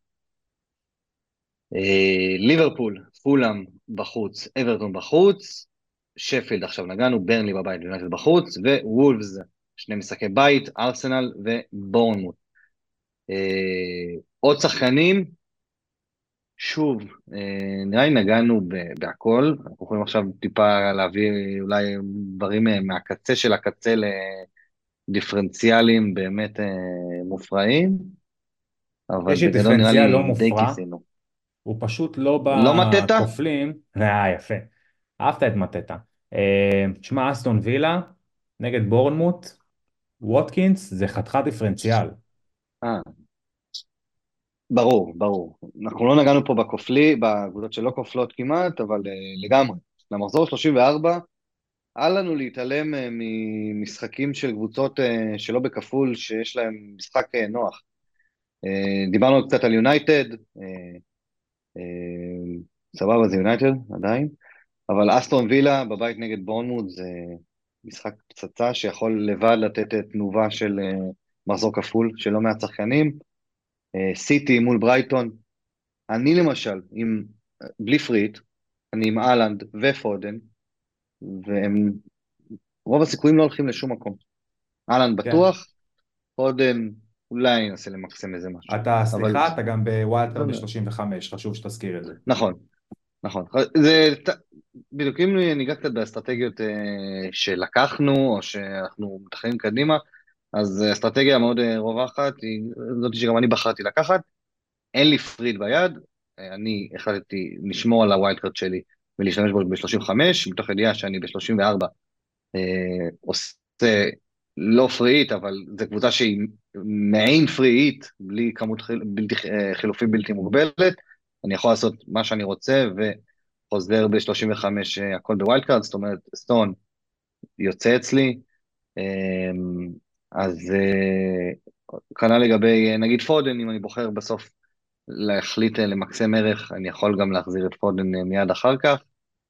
אה, ליברפול, פולאם בחוץ, אברטון בחוץ, שפילד עכשיו נגענו, ברנלי בבית ויונייטד בחוץ, ווולפס, שני משחקי בית, ארסנל ובורנמוט. אה, עוד שחקנים, שוב, אה, נראה לי נגענו ב- בהכל, אנחנו יכולים עכשיו טיפה להביא אולי דברים אה, מהקצה של הקצה לדיפרנציאלים באמת אה, מופרעים, אבל יש לי בגדול נראה דיפרנציאל לא לי די מופרע, כיסינו. הוא פשוט לא לא מטאטה? בכופלים. אה, יפה. אהבת את מטטה. אה, שמע, אסטון וילה נגד בורנמוט, ווטקינס זה חתיכת דיפרנציאל. אה, ברור, ברור. אנחנו לא נגענו פה בכופלי, בקבוצות שלא כופלות כמעט, אבל אה, לגמרי. למחזור שלושים וארבע, אל לנו להתעלם אה, ממשחקים של קבוצות אה, שלא בכפול, שיש להם משחק אה, נוח. אה, דיברנו קצת על יונייטד, אה, אה, סבבה זה יונייטד עדיין, אבל אסטון וילה בבית נגד בורנמוט זה משחק פצצה שיכול לבד לתת אה, תנובה של אה, מחזור כפול של לא מעט שחקנים. אה, סיטי מול ברייטון, אני למשל, עם, בלי פריט, אני עם אהלנד ופודן, והם, רוב הסיכויים לא הולכים לשום מקום. אהלנד כן. בטוח, פודן, אולי אני אנסה למקסם איזה משהו. אתה, אבל, סליחה, אתה גם בווילד לא קארד יודע. ב-שלושים וחמש, חשוב שתזכיר את זה. נכון, נכון. זה ת- בדיוק, אם ניגע קצת באסטרטגיות אה, שלקחנו, או שאנחנו מתכננים קדימה, אז אסטרטגיה מאוד אה, רווחת, היא זאת שגם אני בחרתי לקחת. אין לי פריד ביד, אה, אני החלטתי לשמור על הווילד קארד שלי ולהשתמש בו ב-שלושים וחמש, מתוך ידיעה שאני ב-שלושים וארבע אה, עושה לא פריאית, אבל זו קבוצה שהיא מעין פריאית, בלי כמות חיל, בלתי, אה, חילופים בלתי מוגבלת, אני יכול לעשות מה שאני רוצה, וחוזר ב-שלושים וחמש אה, הכל בווילד קארד, זאת אומרת, סטון יוצא אצלי, אה, אז אה, כנ"ל לגבי, אה, נגיד פודן, אם אני בוחר בסוף להחליט אה, למקסם ערך, אני יכול גם להחזיר את פודן אה, מיד אחר כך.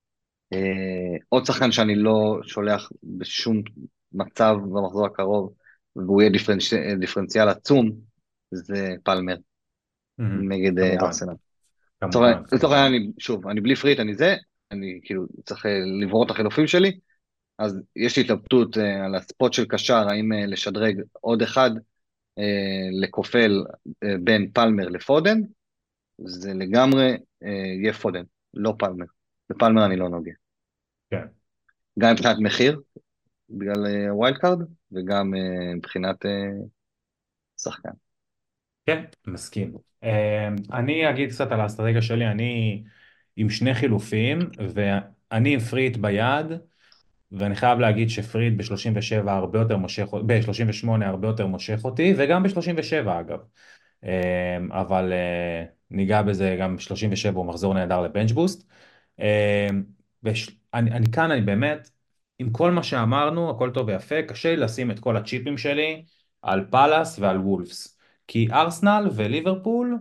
אה, עוד שחקן שאני לא שולח בשום מצב במחזור הקרוב, והוא יהיה דיפרנצ... דיפרנציאל עצום, זה פלמר מהמם. נגד אה, כמובן, ארסנל. לצורך כמובן, לצורך העניין, כמובן. אני, שוב, אני בלי פריט, אני זה, אני כאילו צריך אה, לברור את החילופים שלי, אז יש לי התלבטות אה, על הספוט של קשר, האם אה, לשדרג עוד אחד אה, לכופל אה, בין פלמר לפודן, זה לגמרי אה, יהיה פודן, לא פלמר. בפלמר אני לא נוגע. כן. גם מבחינת מחיר, בגלל אה, ווילד קארד, וגם אה, מבחינת אה, שחקן. כן, מסכים. אה, אני אגיד קצת על האסטרטגיה שלי, אני עם שני חילופים, ואני עם פריט ביד, ואני חייב להגיד שפריד ב-שלושים ושבע הרבה יותר מושך, ב-שלושים ושמונה הרבה יותר מושך אותי, וגם ב-שלושים ושבע אגב. אה, אבל אה, ניגע בזה, גם שלושים ושבע הוא מחזור נהדר לבנץ' בוסט. אה, וש... אני, אני כאן, אני באמת, עם כל מה שאמרנו, הכל טוב ויפה, קשה לי לשים את כל הצ'יפים שלי על פאלאס ועל וולפס. כי ארסנל וליברפול,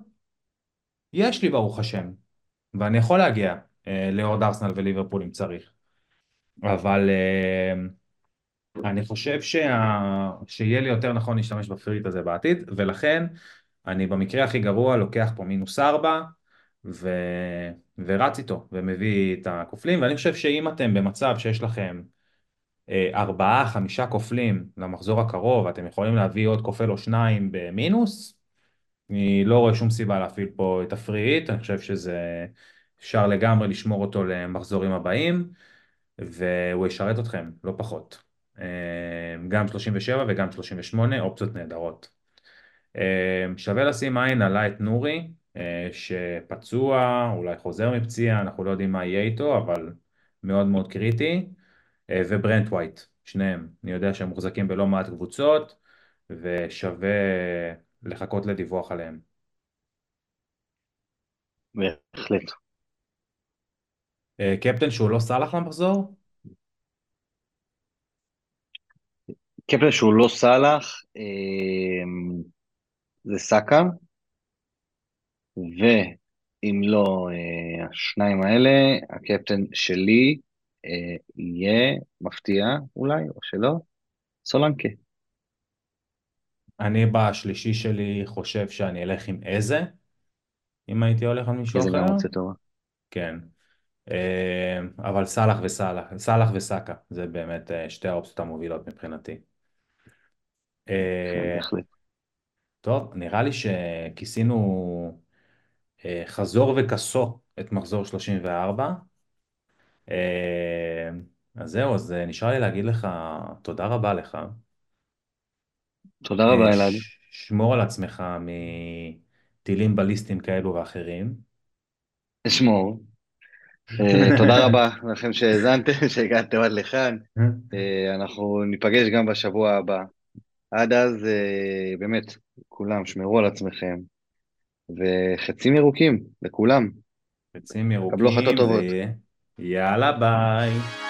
יש לי ברוך השם, ואני יכול להגיע אה, לעוד ארסנל וליברפול אם צריך. אבל אה, אני חושב שה... שיהיה לי יותר נכון להשתמש בפריט הזה בעתיד, ולכן אני במקרה הכי גרוע לוקח פה מינוס ארבע, ו... ורץ איתו, ומביא את הכופלים, ואני חושב שאם אתם במצב שיש לכם אה, ארבעה, חמישה כופלים למחזור הקרוב, אתם יכולים להביא עוד כופל או שניים במינוס, אני לא רואה שום סיבה להפעיל פה את הפריט, אני חושב שזה אפשר לגמרי לשמור אותו למחזורים הבאים, והוא ישרת אתכם, לא פחות. אה, גם שלושים ושבע וגם שלושים ושמונה, אופציות נהדרות. אה, שווה לשים עין עלה את נורי, אה, שפצוע, אולי חוזר מפציעה, אנחנו לא יודעים מה יהיה איתו, אבל מאוד מאוד קריטי. אה, וברנט ווייט, שניהם. אני יודע שהם מוחזקים בלא מעט קבוצות, ושווה לחכות לדיווח עליהם. בהחלט. אה, קפטן שהוא לא סאלח למחזור? קפטן שהוא לא סאלח, אה, זה סאקה, ואם לא אה, השניים האלה, הקפטן שלי אה, יהיה מפתיע אולי, או שלא, סולנקה. אני בשלישי שלי חושב שאני אלך עם איזה, אם הייתי הולך על מישהו איזה אחר. גם רוצה טובה. כן. אה, אבל סאלח וסאלח, סאלח וסאקה, זה באמת אה, שתי האופציות המובילות מבחינתי. כן, אה, בהחלט. טוב, נראה לי שכיסינו אה, חזור וכסו את מחזור שלושים וארבע. אה, אז זהו, אז אה, נשאר לי להגיד לך תודה רבה לך. תודה אה, רבה, אלעד. ש- שמור על עצמך מטילים בליסטיים כאלו ואחרים. אשמור. אה, תודה רבה לכם שהאזנתם, שהגעתם עד לכאן. אה, אנחנו ניפגש גם בשבוע הבא. עד אז, אה, באמת, כולם שמרו על עצמכם, וחצים ירוקים לכולם. עצים קבלו החלטות ירוקים טובות. ויאללה ביי.